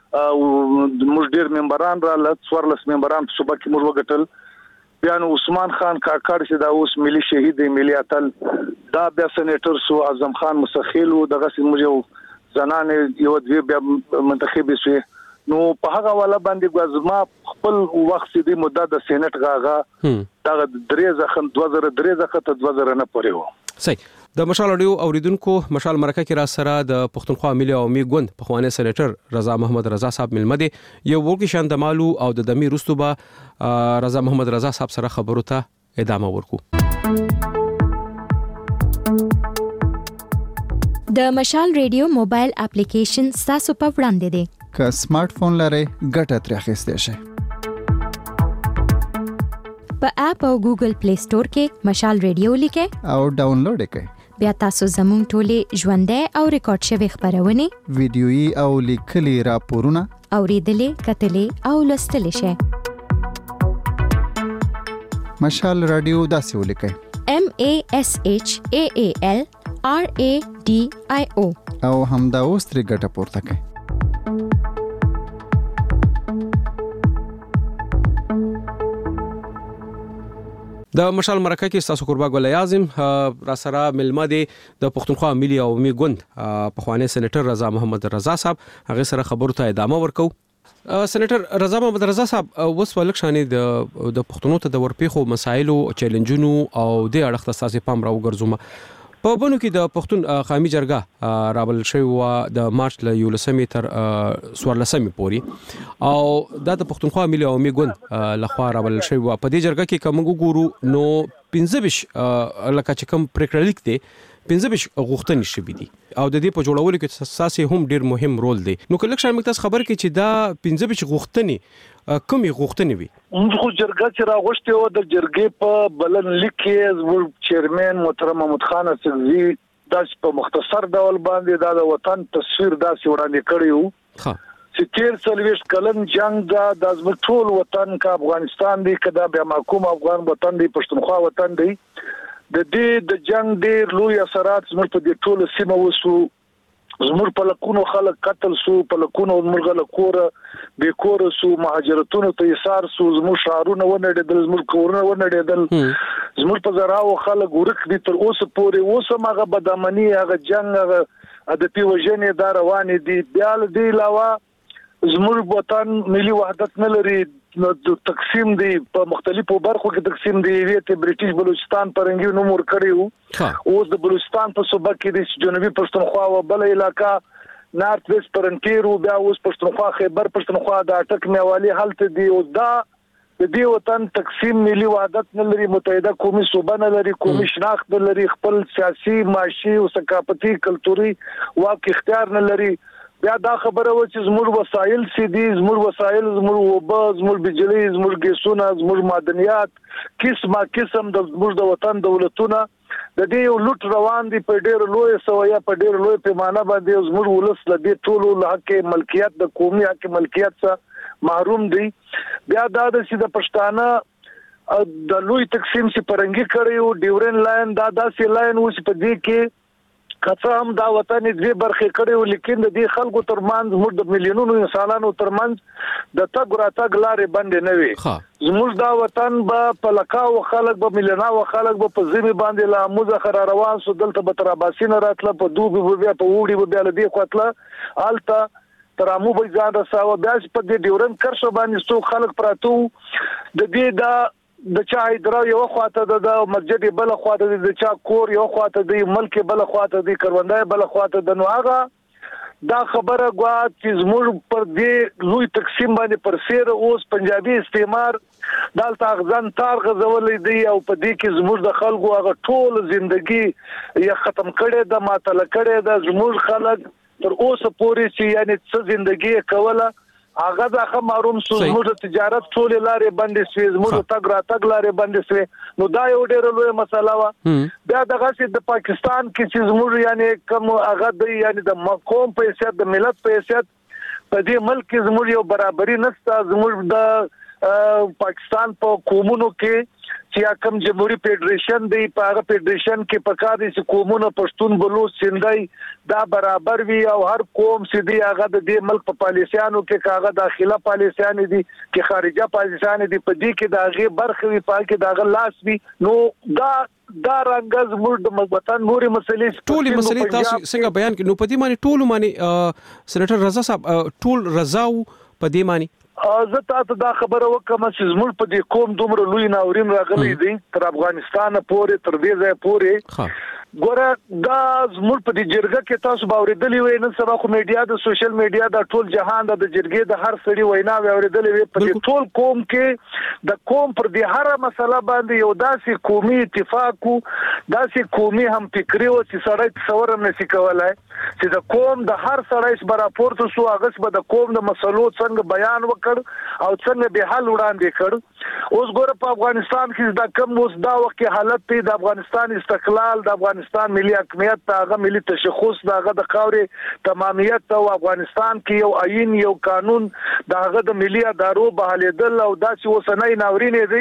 موږ ډیر ممبران را لڅورلس ممبران صوبه کې موږ وګټل بیا نو عثمان خان کاکړ چې دا اوس ملي شهید ملي اتل دا بیا سېنیټر سو اعظم خان مسخیل دغه موږ زنان یو دوی بیا منتخب شي نو په هغه والا باندې غوځما خپل وخت دې مدته د سېنات غاغه دا 2003 ته 2009 پورې و صحیح د مشال اډیو اوریدونکو مشال مرکه کې را سره د پښتونخوا ملي عوامي ګوند پخوانی سېنیټر رضا محمد رضا صاحب ملمدي یو ورکی شان د مالو او د دمی رستوبه رضا محمد رضا صاحب سره خبرو ته ادامه ورکو د مشال ریډیو موبایل اپلیکیشن تاسو په وړاندې دی که سمارټ فون لرئ ګټه ترې اخیستی شئ په اپ او ګوګل پلی سٹور کې مشال ریډیو لیکئ او ډاونلوډ یې کړئ بیا تاسو زموږ ټولې ژوندۍ او ریکارډ شوی خبرونه ویډیويي او لیکلي راپورونه اوریدلې کتلې او لوستلې شئ مشال رادیو داسې ولیکئ MASHAALRADIO او همدا اوس ترې ګټه پورته کړئ د مشال مرکه کې تاسو قربا ګل اعظم را سره ملمدي د پښتونخوا ملي عوامي ګوند پخوانی سېنیټر رضا محمد رضا صاحب هغه سره خبرو ته ادامه ورکو سېنیټر رضا محمد رضا صاحب اوس ولک شانې د پښتنو ته د ورپېخو مسایلو چیلنجونو او د اړخ تاسو پام راوګرځوم په بنو کې د پښتون قومي جرګه رابل شوی و د مارچ له 11 تر 14 پورې او د پښتونخوا ملي عوامي ګوند لخوا رابل شوی و په دې جرګه کې کوم ګورو نو 15 لکه چې کوم پریکړه لیک دی 15 غوښتنې شوي دي او د دې په جوړولو کې اساسي هم ډیر مهم رول دی نو کله چې موږ تاسو خبر کې چې دا 15 غوښتنې کومې غوښتنې وي موږ خو جرګه چې راغوښتي و د جرګې په بلن لیک کې زموږ چیرمن محترم محمد خان اسغزي د په مختصر ډول باندې د وطن تصویر داسې وړاندې کړی وو چې تیر 40 کلن جنگ د زموږ ټول وطن کا افغانستان دی کدا بیا محکوم افغان وطن دی پښتونخوا وطن دی د دې د جنگ ډیر لوی اثرات زموږ په دې ټوله سیمه وسو زموږ په لکونو خلک قتل سو په لکونو مرغه لکوره به کور سو مهاجرتونو ته ایثار سو زموږ شهرونه ونړېدل زموږ کورونه ونړېدل زموږ په زراو خلک ورک دي تر اوسه پورې اوسه هغه بدامني هغه جنگ هغه د پیوژنې دا روان دي بیا د علاوه زموږ وطن ملي وحدت نه لري تقسیم دی په مختلفو برخو کې تقسیم دی ته برټیش بلوچستان پرنګي نوم ورکړیو اوس د بلوچستان په صوبه کې د جنوبي پښتونخوا او بل علاقہ نارت ویسٹ پرنټیرو بیا اوس پښتونخوا خیبر پښتونخوا د اټک میوالي حالت دی او دا د دې وطن تقسیم ملي وحدت نه لري متحده قومي صوبه نه لري قومي شناخت نه لري خپل سیاسي معاشي او ثقافتي کلتوري واک اختیار نه لري بیا دا خبره و چې زموږ وسایل سي دي زموږ وسایل زموږ وبا زموږ بجلی زموږ ګیسونه زموږ معدنیات قسم د زموږ د وطن دولتونه د دې یو لوټ روان دي په ډېر لوی سویا په ډېر لوی پیمانه باندې زموږ ولس د دې ټولو حق ملکیت د قومي حق ملکیت څخه محروم دي بیا دا د سیده پښتانه د لوی تقسیم سي پرنګي کړیو ډیورن لاین دا داسې لاین و چې په دې کې کڅه هم دا وطن دې برخه کړو لیکن د دې خلکو ترمنځ موږ د میلیونونو انسانانو ترمنځ د تګ راتګ لارې بندې نه وي زموږ دا وطن په لکاو خلک به میلیوناو خلک به په زمي باندې لا مزخر روان سو دلته به تر اباسین راتله په دوبي بیا په وړي بیا لدی کوتله الته ترامو به ځان رساو بیا په دې ډیورن کرښه باندې څو خلک پراتو د دې دا د چا درو یو خواته د مسجد بل خواته د چا کور یو خواته د ملک بل خواته د کروندای بل خواته د نوغه دا خبره غوا چې زموږ پر دې لوی تقسیم باندې پر سیر اوس پنجابي استعمار دالته غزن تار غزولې دی او په دې کې زموږ د خلکو هغه ټول ژوندۍ یا ختم کړي د ماتل کړي د زموږ خلک تر اوسه پورې چې یعنی څه ژوندۍ کوله هغه ځکه محروم سو زموږ تجارت ټول لارې بندې شوې زموږ تګ راتګ لارې بندې شوې نو دا یو ډېر لوی مسله وا بیا دغه چې د پاکستان کې چې زموږ یعنی کوم هغه د یعنی د قوم په حیثیت د ملت په حیثیت په دې ملک کې زموږ یو برابرۍ نشته زموږ د پاکستان په قومونو کې چې کوم جمهوریت فدریشن دی په هغه فدریشن کې پکار دي چې قومونه پښتون بلوچ سندای دا برابر وي او هر قوم چې دی هغه د دې ملک په پالیسیانو کې کاغه داخله پالیسیان دي کې خارجه پالیسیان دي په دې کې دا غي برخه وي په کې دا لاس وي نو دا رنګز موږ د وطن نوري مسلې ټولي مسلې تاسو څنګه بیان کړئ نو په دې معنی ټول معنی سېنیټر رضا صاحب ټول رضاو په دې معنی زه تاسو دا خبره وکم چې زموږ په دې قوم دومره لوی ناورین راغلی دی تر افغانستان پورې تر دې ځای پورې ګوره دا زموږ په دې جرګه کې تاسو باورېدلې وې نن سبا خو میډیا د سوشل میډیا د ټول جهان د جرګې د هر سړي وینا باورېدلې وې په دې ټول قوم کې د قوم پر دې هر مسله باندې یو داسې قومي اتفاق داسې قومي هم فکری او چې سړی تصور هم نشي کولای چې د قوم د هر سړی سره راپورته سو هغه به د قوم د مسلو څنګه بیان وکړ او څنګه به حل وړاندې کړ اوس ګوره په افغانستان کې دا کم اوس دا وخت حالت دی د افغانستان استقلال د افغانستان ملي حاکمیت دغه ملي تشخص دغه د خاورې تمامیت او افغانستان کې یو آئین یو قانون دغه د ملي ادارو بحالیدل او داسې وسنۍ ناورین دی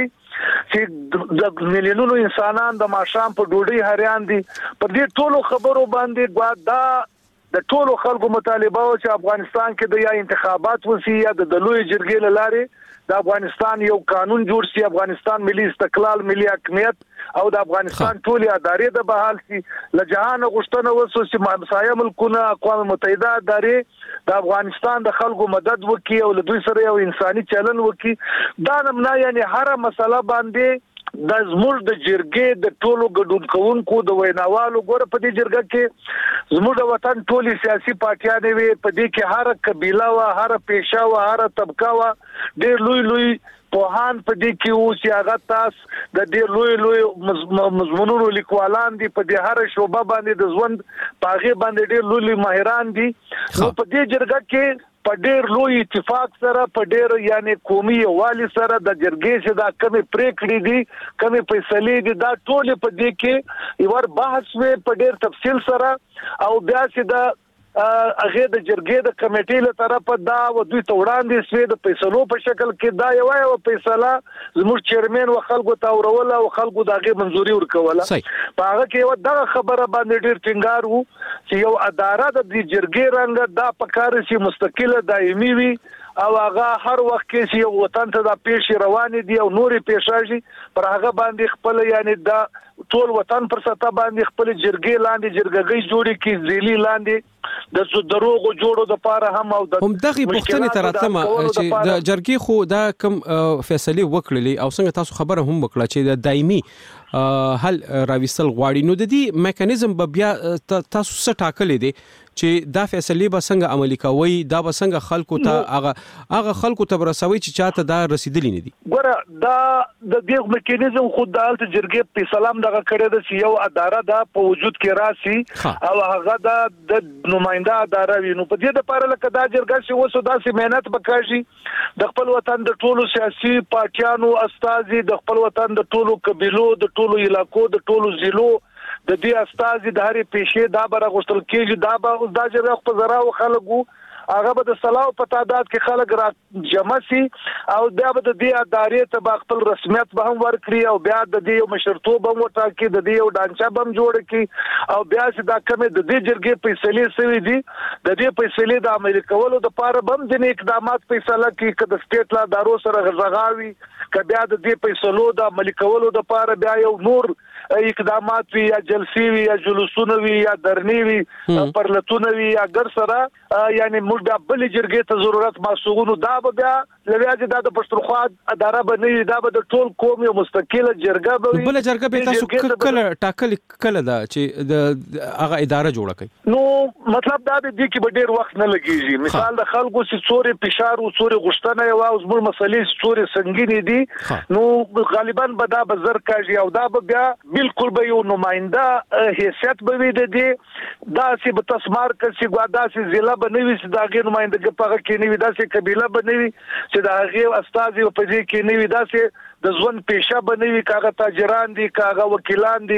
چې د میلیونونو انسانان د ماشام په ډوډۍ هریان دي په دې ټولو خبرو باندې دا د ټولو خلکو مطالبه او چې افغانستان کې د یا انتخابات وسی یا د لوی جرګې لاره د افغانستان یو قانون جوړ شي افغانستان ملي استقلال ملي حاکمیت او د افغانستان ټولې ادارې د بحال شي لجهان غشتنه وسو چې همسایه ملکونه اقوام متحده ادارې د افغانستان د خلکو مدد وکي او له دوی سره یو انساني چلن وکي دا نمونه یعنی هر مسله باندې د زموږ د جرګې د ټولو ګډون کوونکو د ویناوالو ګوره په دې جرګه کې زموږ د وطن ټولي سیاسي پارټیانې وي په دې کې هر قبيله او هر پیشه او هر طبقه او ډېر لوی پوهان په دې کې اوس هغه تاسو د ډېر لوی مضمونونو لیکوالان دي په دې هر شوبه باندې د ژوند پاغه باندې ډېر لوی ماهران دي نو په دې جرګه کې په ډېر لوی اتفاق سره په ډېر یعنی قومي والي سره د جرګې چې دا کمې پریکړې دي کمې فیصلې دي دا ټول په دې کې یو بحث په ډېر تفصیل سره او بیا چې دا هغه د جرګې د کمیټې له طرفه دا و دوی ته وړاندې شوی د فیصلو په شکل کې دا یو فیصله زموږ چیرمن او خلکو ته اوروله او خلکو دغه منځوري ورکوله په هغه کې یو دغه خبره باندې ډیر ټینګار وو چې یو اداره د جرګې رنګ دا پکاره شي مستقله دایمي وي او هغه هر وخت کې یو وطن ته د پیښ روان دي او نورې پیښاږي پر هغه باندې خپل یعنی دا ټول وطن پر سطح باندې خپل جرګې لاندې جرګګۍ جوړي کی ذیلی لاندې د دروغ جوړو د پاره هم او د هم دغه پښتنې تراتمه چې د جرګې خو دا کم فیصله وکړلې او څنګه تاسو خبره هم وکړه چې د دایمي حل راويستل غواړي نو د دې میکانیزم به بیا تاسو څه ټاکلې دي چې دا فیصله به څنګه عملي کوي دا به څنګه خلکو ته هغه خلکو ته برسوي چې چاته دا رسیدلی نه دي ګوره دا د دې میکانیزم خود د حالت جرګې په سلام دغه کړی د یو اداره دا په وجود کې راسي او هغه د نماینده اداره وي نو په دې لپاره لکه دا جرګه چې وسو داسې مهنت وکړي د خپل وطن د ټولو سیاسي پارټیانو استازي د خپل وطن د ټولو قبيلو د ټولو علاقو د ټولو ضلعو د دې استازي د هرې پیښې دا بره غوښتل کېږي دا به دا جرګه په زراو خلکو هغه به د سلاو په تعداد کې خلک را جمع سي او بیا به د دې ادارې ته به خپل رسمیت به هم ورکړي او بیا د دې مشرتوب هم وټاکي د دې یو ډانچه به هم جوړ کړي او بیا چې دا کمې د دې جرګې فیصلې سوي دي د دې فیصلې د عملي کولو لپاره به هم ځینې اقدامات فیصله کوي که د سټیټ لا ادارو سره غږاوي که بیا د دې فیصلو د عملي کولو لپاره بیا یو نور اقدامات وي یا جلسې وي یا جلوسونه وي یا درنې وي پرلتونه وي یا ګر سره یعنی موږ د بل جرګې ته ضرورت محسوسونو دا به بیا لویاځي دا د پښتونخوا اداره باندې دا به د ټول قوم یو مستقله جرګه به بل جرګه به تاسو کله ټاکل کله دا چې د هغه اداره جوړه کړي نو مطلب دا دی چې به ډیر وخت نه لګیږي مثال د خلکو چې څوري فشار او څوري غشتنه یو او زموږ مسلې څوري سنگینې دي نو غالبا به دا بزر کاږي او دا به بیا بالکل به یو نماینده حیثیت به وي د دې دا چې به تسمار کسي ګوادا چې ضلع به نوي چې دا غیر نمائندګي په کې نوي دا چې قبيله به نوي چې دا غیر استازي په دې کې نوي دا چې د ځوان پیشه بنوي کاغه تاجران دي کاغه وکیلان دي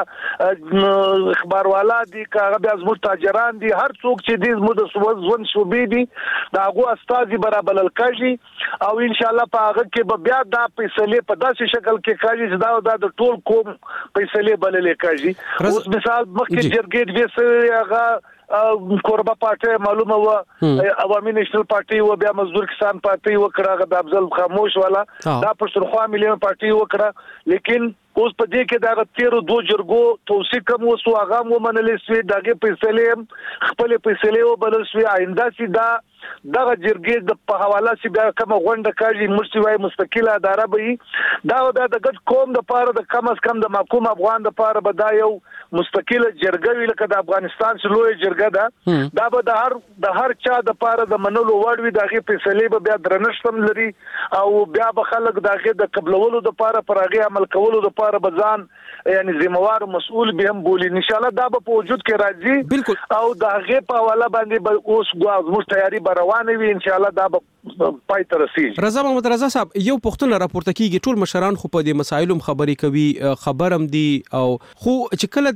کاغه اخباروالا دي کاغه بیا زموږ تاجران دي هر څوک چې دې زموږ د ځوان شوبې دي دا هغه استازي برابر الکاږي او ان شاء الله په هغه کې به بیا دا فیصله په داسې شکل کې کوي چې دا د ټول قوم فیصله بللې کوي اوس مثال مخکې جرګې دې سره هغه کوربه پارټي معلومه و عوامي نېشنل پارټي و بیا مزدور کسان پارټي و کړه د افضل خاموش والا دا پښتونخوا ملي پارټي و کړه لیکن اوس په دې کې دا 13 جرګو توثیق کوم وسو هغه ومنلې سوي دغه فیصله خپل فیصله وبلل سوي آینده سي دا دغه جرګې د په حواله سي بیا کوم غونډه کوي مستوي مستقله اداره به دا د ګډ قوم د پاره د کم از کم د محکوم افغان د پاره به دا یو مستقله جرګه وی لکه د افغانستان سلوې جرګه ده دا به د هر چا د پاره د منلو وړ وي دغه فیصله به بیا درنښتم لري او بیا به خلک دغه د قبلولو د پاره پرغه عمل کولو د پاره بزان یعنی ذمہوار مسؤل به هم بولی ان شاء الله دا به په وجود کې راځي او دغه په حواله باندې اوس غواړو تیاری روانه وي ان شاء الله دا به پای ته رسیږي رضا محمد رضا صاحب یو پښتون راپورته کیږي ټول مشران خو په دې مسایلو خبرې کوي خبرم دي او خو چې کله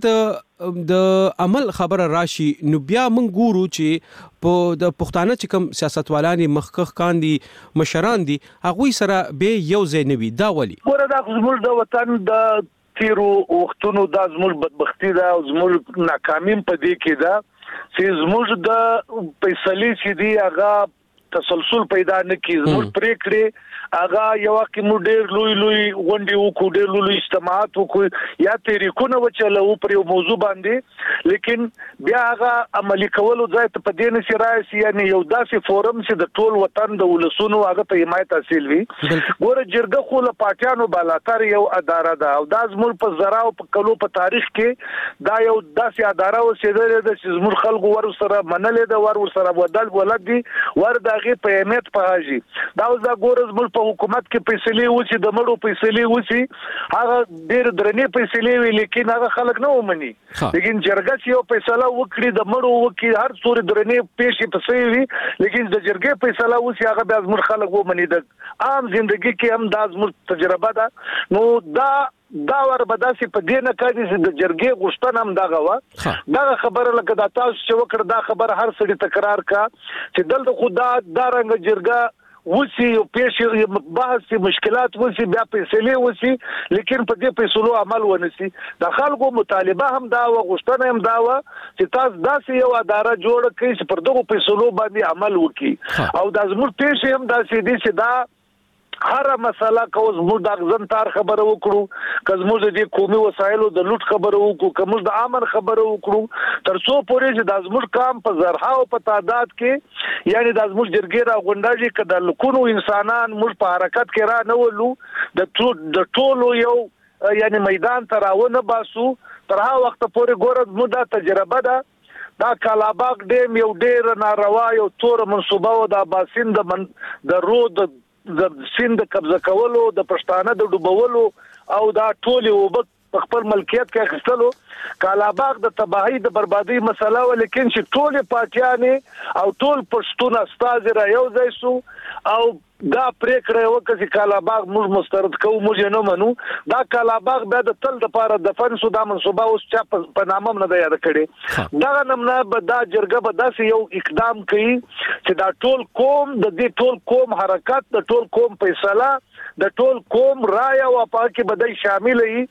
د عمل خبره راشي نو بیا موږ ګورو چې په د پښتانه چې کوم سیاستوالان مخکخ کاندي مشران دي هغه سره به یو ځای نوي دا ولي ګوره دا زموږ د وطن د تیرو وختونو د زموږ بدبختی دا او زموږ ناکامیم په دې کې دا چې زموږ د فیصلې چې دی هغه تسلسل پیدا نه کیږي زموږ پریکړې هغه یو کې مو ډېر لوی غونډې وکړو ډېر لوی اجتماعات وکړو یا تحریکونه وچلو پر یو موضوع باندې لیکن بیا هغه عملي کولو ځای ته په دې نشي راځي یعنی یو داسې فورم چې د ټول وطن د ولسونو هغه ته حمایت حاصل وي ګوره جرګه خو له پارټیانو بالاتر یو اداره ده او دا زموږ په زرا او په کلو په تاریخ کې دا یو داسې اداره وسیدلې ده چې زموږ خلکو ور سره منلې ده ور سره بدل ولدي ور دغه په اهمیت پاجي دا اوس دا ګوره زموږ حکومت کې فیصله وشي د مړو فیصله وشي هغه ډېر درنې فیصله وی لیکن هغه خلک نه ومني لیکن جرګه چې یو فیصله وکړي د مړو وکړي هر څور درنې پیښې پسې وي لیکن د جرګې فیصله وشي هغه بیا زموږ خلک ومني د عام ژوندۍ کې هم دا زموږ تجربه ده نو دا دا ور بداسي په دې نه کوي چې د جرګې غوښتنه هم دغه وا دا خبره لکه دا تاسو چې وکړه دا خبره هر سړي تکرار کا چې دلته خدا دا رنګ جرګه وسی او پیش بحث مشکلات وسی بیا فیصله وسی لیکن په دې فیصلو عمل ونسی د خلکو مطالبه هم دا غوښتنه هم دا چې تاسو داسې یو اداره جوړ کړئ چې پر دغه فیصلو باندې عمل وکړي او د زموږ پیش هم دا سیدی چې دا هر مسله کو زموږ د غزن تار خبره وکړو که زموږ د قومي وسایلو د لوټ خبره وکړو که موږ د امن خبره وکړو تر څو پورې چې د زموږ کام په زرها او په تعداد کې یعنی د زموږ جرګې را غونډاږي که د لکونو انسانان موږ په حرکت کې را نه ولو د ټولو یو یعنی میدان ته راونه باسو تر هغه وخت پورې ګوره زموږ دا تجربه ده دا کالاباغ ډیم یو ډیر ناروا یو تور منصوبه و د باسین د رود د سیند قبضه کولو د پښتانه د ډوبولو او دا ټول وبد خپل ملکیت کې اخیستلو کالاباغ د تباہی د بربادي مسله ولیکن چې ټول پارټیانې او ټول پښتون استاد را یو ځای سو او دا پریکړه وکړه چې کالاباغ موږ مسترد کوو موږ نه منو دا کالاباغ بیا د تل د پاره د فن سودا منصوبه اوس چا په نامه نه یاد کړي دا نمونه به دا جرګه به داسې یو اقدام کوي چې دا ټول قوم د دې ټول قوم حرکت د ټول قوم فیصله د ټول قوم رائے او پاکي بدای شامل وي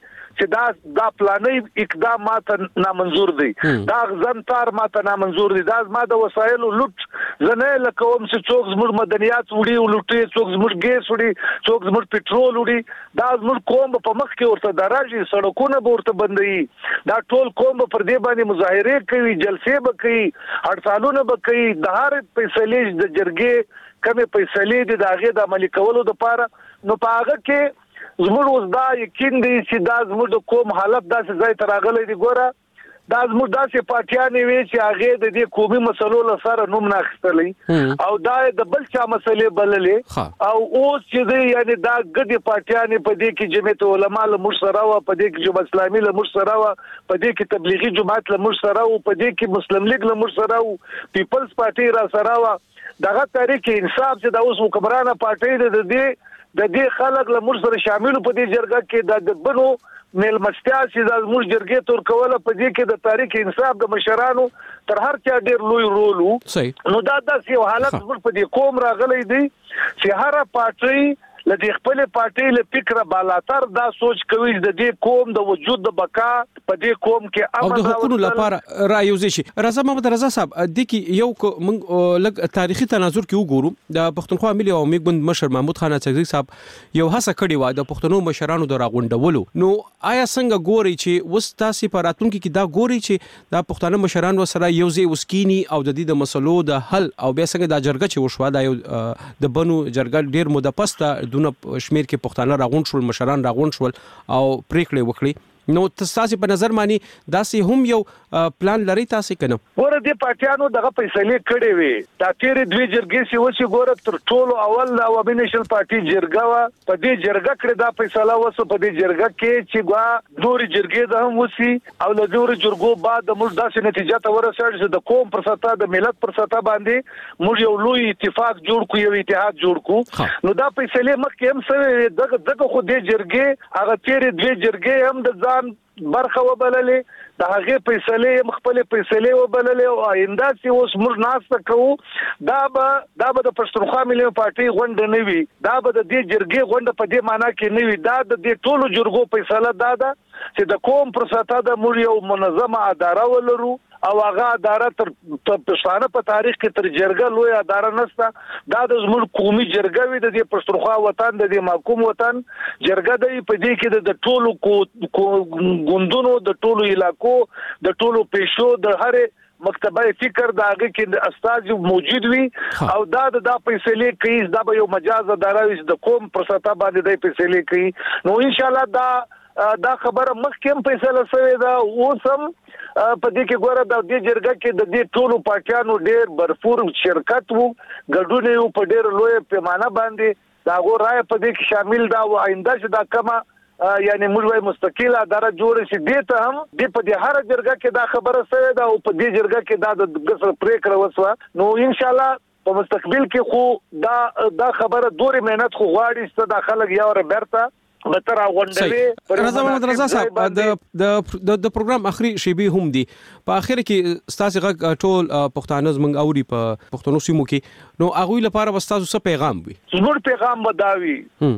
چې دا پلانې اقدام ماته نامنظور دي دا غزن تار ماته نامنظور دي دا ما د وسایلو لوټ زنه لکوم چې څوک زموږ مدنیات وړي او لوټي څوک زموږ ګیس وړي څوک زموږ پټرول وړي دا زموږ قوم په مخ کې ورته دراجي سړکونه به ورته بندي دا ټول قوم پر دې باندې مظاهره کوي جلسې به کوي هړتالونه به کوي د هر فیصلې د جرګې کمه فیصلې د هغه د عملي کولو لپاره نو په هغه کې زموږ اوس دا یقین دی چې دا زموږ د قوم حالت داسې ځای ته راغلی دی ګوره دا زموږ داسې پارټیانې وي چې هغې د دې قومي مسلو له سره نوم نه اخیستلی او دا د بل چا مسلې بللې او اوس چې دی یعنې دا ګډې پارټیانې په دې کې جمعیت علما له موږ سره وه په دې کې جمعیت اسلامي له موږ سره وه په دې کې تبلیغي جماعت له موږ سره وه په دې کې مسلم لیگ له موږ سره وه پیپلز پارټي را سره وه دغه تحریک انصاف چې دا اوس حکمرانه پارټۍ د دې خلک له موږ سره شامل په دې جرګه کې د بنو میلمستیا چې د موږ جرګې تور کوله په دې کې د تاریخ انصاف د مشرانو تر هر چا ډیر لوی رول نو دا داسې یو حالت موږ په دې قوم راغلی دی چې هر پارټي لدې خپل پارټي له فکر بالاتر دا سوچ کوي د دې قوم د وجود د بقا په دې قوم کې امن او د حقوقو لپاره رایوځي شي رضا محمد رضا صاحب د کې یو موږ لګ تاریخي تناظر کې وګورو د پښتونخوا ملي عوامي ګوند مشر محمود خان اڅکزي صاحب یو هڅه کړې و د پښتنو مشرانو د راغونډولو نو آیا څنګه ګوري چې وستاسي پراتونکو کې دا ګوري چې د پښتنو مشرانو سره یو ځای وسکینی او د دې د مسلو د حل او بیا څنګه د جرګه چې وشو دا یو د بنو جرګه ډیر موده پسته دونه شمیر کې پښتانه راغون شول مشران راغون شول او پریکړې وکړي نو تاسو په نظر مانی داسې هم یو پلان لري تاسو کنه ګوره د پارټیانو دغه فیصله کړې وي دا تیر دوی جرګې سی وسی ګوره تر ټولو اول د عوامي نېشنل پارټي جرګه وا په دې جرګه کړې دا فیصله وسو په دې جرګه کې چې ګوا نور جرګې د هم وسی او له نور جرګو بعد موږ داسې نتیجه ته ورسېږو چې د قوم پر سطح د ملت پر سطح باندې موږ یو لوی اتفاق جوړ کو یو اتحاد جوړ کو نو دا فیصله مخکې هم سره دغه خو دې جرګې هغه تیر دوی جرګې هم د ځان برخه وبللې د هغه فیصله مخبل فیصله وبللې او آینده چې اوس موږ ناسته کوو دا به د پښتونخوا ملي پارټي غونډه نه وي دا به د دې جرګې غونډه په دې معنی کې نه وي دا د دې ټولو جرګو فیصله ده چې د قوم پر سطح د موږ یو منظمه اداره ولرو او هغه اداره تر پښتانه په تاریخ کې تر جرګه لوی اداره نشته دا د زموږ قومي جرګه وي د دې پښتونخوا وطن د دې محکوم وطن جرګه دی په دې کې د ټولو ګوندونو د ټولو علاقو د ټولو پېښو د هر مکتبه فکر داګه کې استاد موجود وي او دا فیصله کوي دا به یو مجاز اداره وي د قوم پر سطح باندې د فیصله کوي نو ان شاء الله دا خبره مخکې فیصله شوې ده اوسم په دې کې ګوره د دې جرګه کې د دې ټولو پارټیانو ډېر برفور شرکت وو ګډون یو په ډېر لوی پیمانه باندې دا غو رائے په دې کې شامل دا او آینده چې دا کما یعنی موږ وای مستقله اداره جوړ شي دې ته هم د په دې هر جرګه کې دا خبره شوې ده او په دې جرګه کې دا د غسر پریکړه وسوه نو ان شاء الله په مستقبل کې خو دا خبره دوري مهنت خو غواړي چې دا خلک یو ربرتا بتر غونډوي. رضا محمد رضا صاحب د پروګرام اخري شیبي هم دي په اخر کې ستاسو غږ ټول پښتانه زمنګ اوري په پښتنو سیمو کې نو هغه لپاره وستاسو څه پیغام وي؟ زموږ پیغام بداوي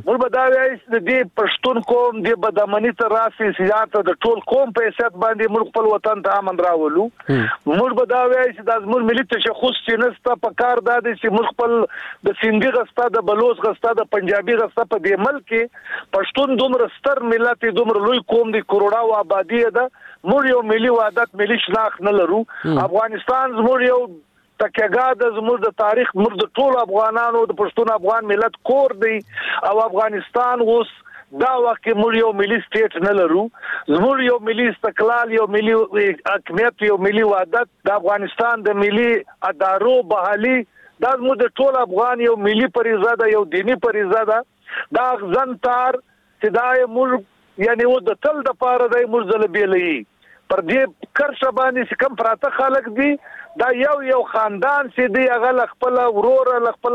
چې د پښتون قوم د بدامنی تر راسي سیاست د ټول قوم په حیثیت باندې موږ خپل وطن ته امن راولو. موږ بداوي چې د زموږ ملي تشخص چې نسته په کار د چې موږ خپل د سیندي غستا د بلوچ غستا د پنجابي غستا په دې ملک کې پښتون دومره ستر ملت دومره لوی قوم دی کروڑا و آبادی ده موږ یو ملي وحدت ملي شناخت نه لرو. افغانستان زموږ یو تکیګا د زموږ د تاریخ موږ د ټول افغانانو د پښتون افغان ملت کور دی او افغانستان اوس دا وخت موږ یو ملي سټیټ نه لرو. زموږ یو ملي استقلال یو ملي حاکمیت یو ملي وحدت د افغانستان د ملي ادارو بحالي دا زموږ د ټول افغان یو ملي فریضه ده یو دینی فریضه ده. دا ځنتار چې دا موږ یعنی و د تل د پاره د مرزل بیلې پر دې کرشه باندې چې کم پراته خلک دي دا یو خاندان چې دی هغه خپل ورور خپل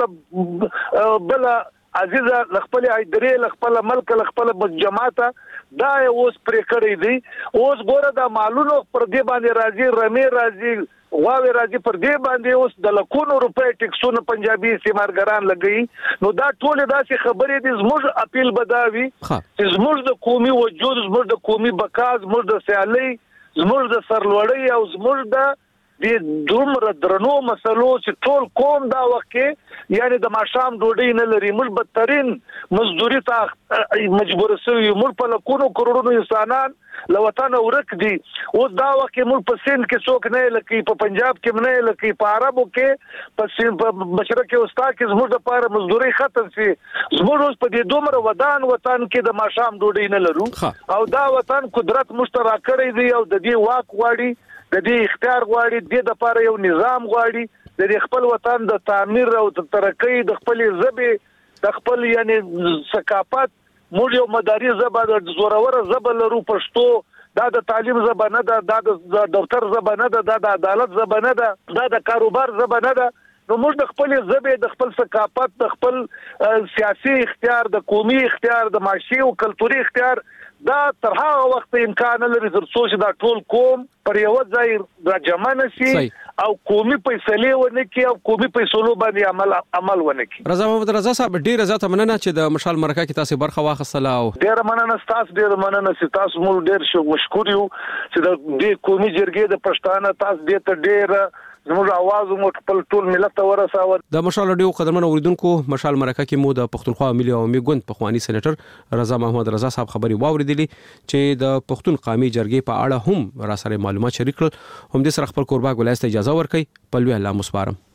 بل عزیزه خپل ایدرې خپل ملک خپل جماعته دا اوس پرې کړی دی. اوس ګوره دا مالونو پر دې باندې راځي رمي راځي واوی راځي پر دې باندې اوس د لکونو روپے ټیکسونه پنجابي سیمارګران لګي. نو دا ټول داسې خبرې دي. زموږ اپیل بداوي چې زموږ د قومي وجود زموږ د قومي بقا زموږ د سیالي زموږ د سرلوړۍ او زموږ د دومره درنو مسلو چې ټول قوم دا وخت یعنی د ماشام ډوډۍ نه لري موږ بدترین مزدوري ته مجبور شوی موږ په لکونو کروڑونو انسانان له وطن ورک دي. اوس دا وخت موږ په سند کې څوک نه لکې په پنجاب کې نه لکې په عربو کې په مشرق اوستا کې زموږ د پاره مزدوري ختم شي. زموږ اوس په دې دومره وطن کې د ماشام ډوډۍ نه لرو او دا وطن قدرت مشترک کړی دی او د دې واک غواړي د دې اختیار غواړي د لپاره یو نظام غواړي د خپل وطن د تعمیر او د ترقۍ د خپل ژبې د خپل یعنی ثقافت موږ یو مداري ژبه د زورور ژبه لرو پښتو دا د تعلیم ژبه نه ده دا د دفتر ژبه نه ده دا د عدالت ژبه نه ده دا د کاروبار ژبه نه ده. نو موږ د خپل ژبې د خپل ثقافت د خپل سیاسي اختیار د قومي اختیار د معاشي او کلتوري اختیار دا تر هغه وخت امکان لري تر څو چې دا ټول قوم پر یو ځای راجمع نشي او قومي فیصله ونه کوي او قومي فیصلو باندې عمل ونه کوي. رضا محمد رضا صاحب ډیر زیاته مننه چې د مشال مرکه کې تاسو برخه واخیستله او ډیر مننه تاسو ډیر مننه چې تاسو مول ډیر مشکور یو چې د دې قومي جرګې د پښتانه تاسو دې ته ډیر زموږ आवाज مو خپل ټول ملت ته ورساوه. د مشال رادیو قدرمن اوریدونکو مشال مرکه کې مو د پښتونخوا ملي عوامي ګوند پخوانی سېنیټر رضا محمد رضا صاحب خبري واوریدلې چې د پښتون قومي جرګې په اړه هم را سره معلومات شریک کړل. هم دې سره خپل قربا ګولایست اجازه ورکړي. په لوی الله مسپارم.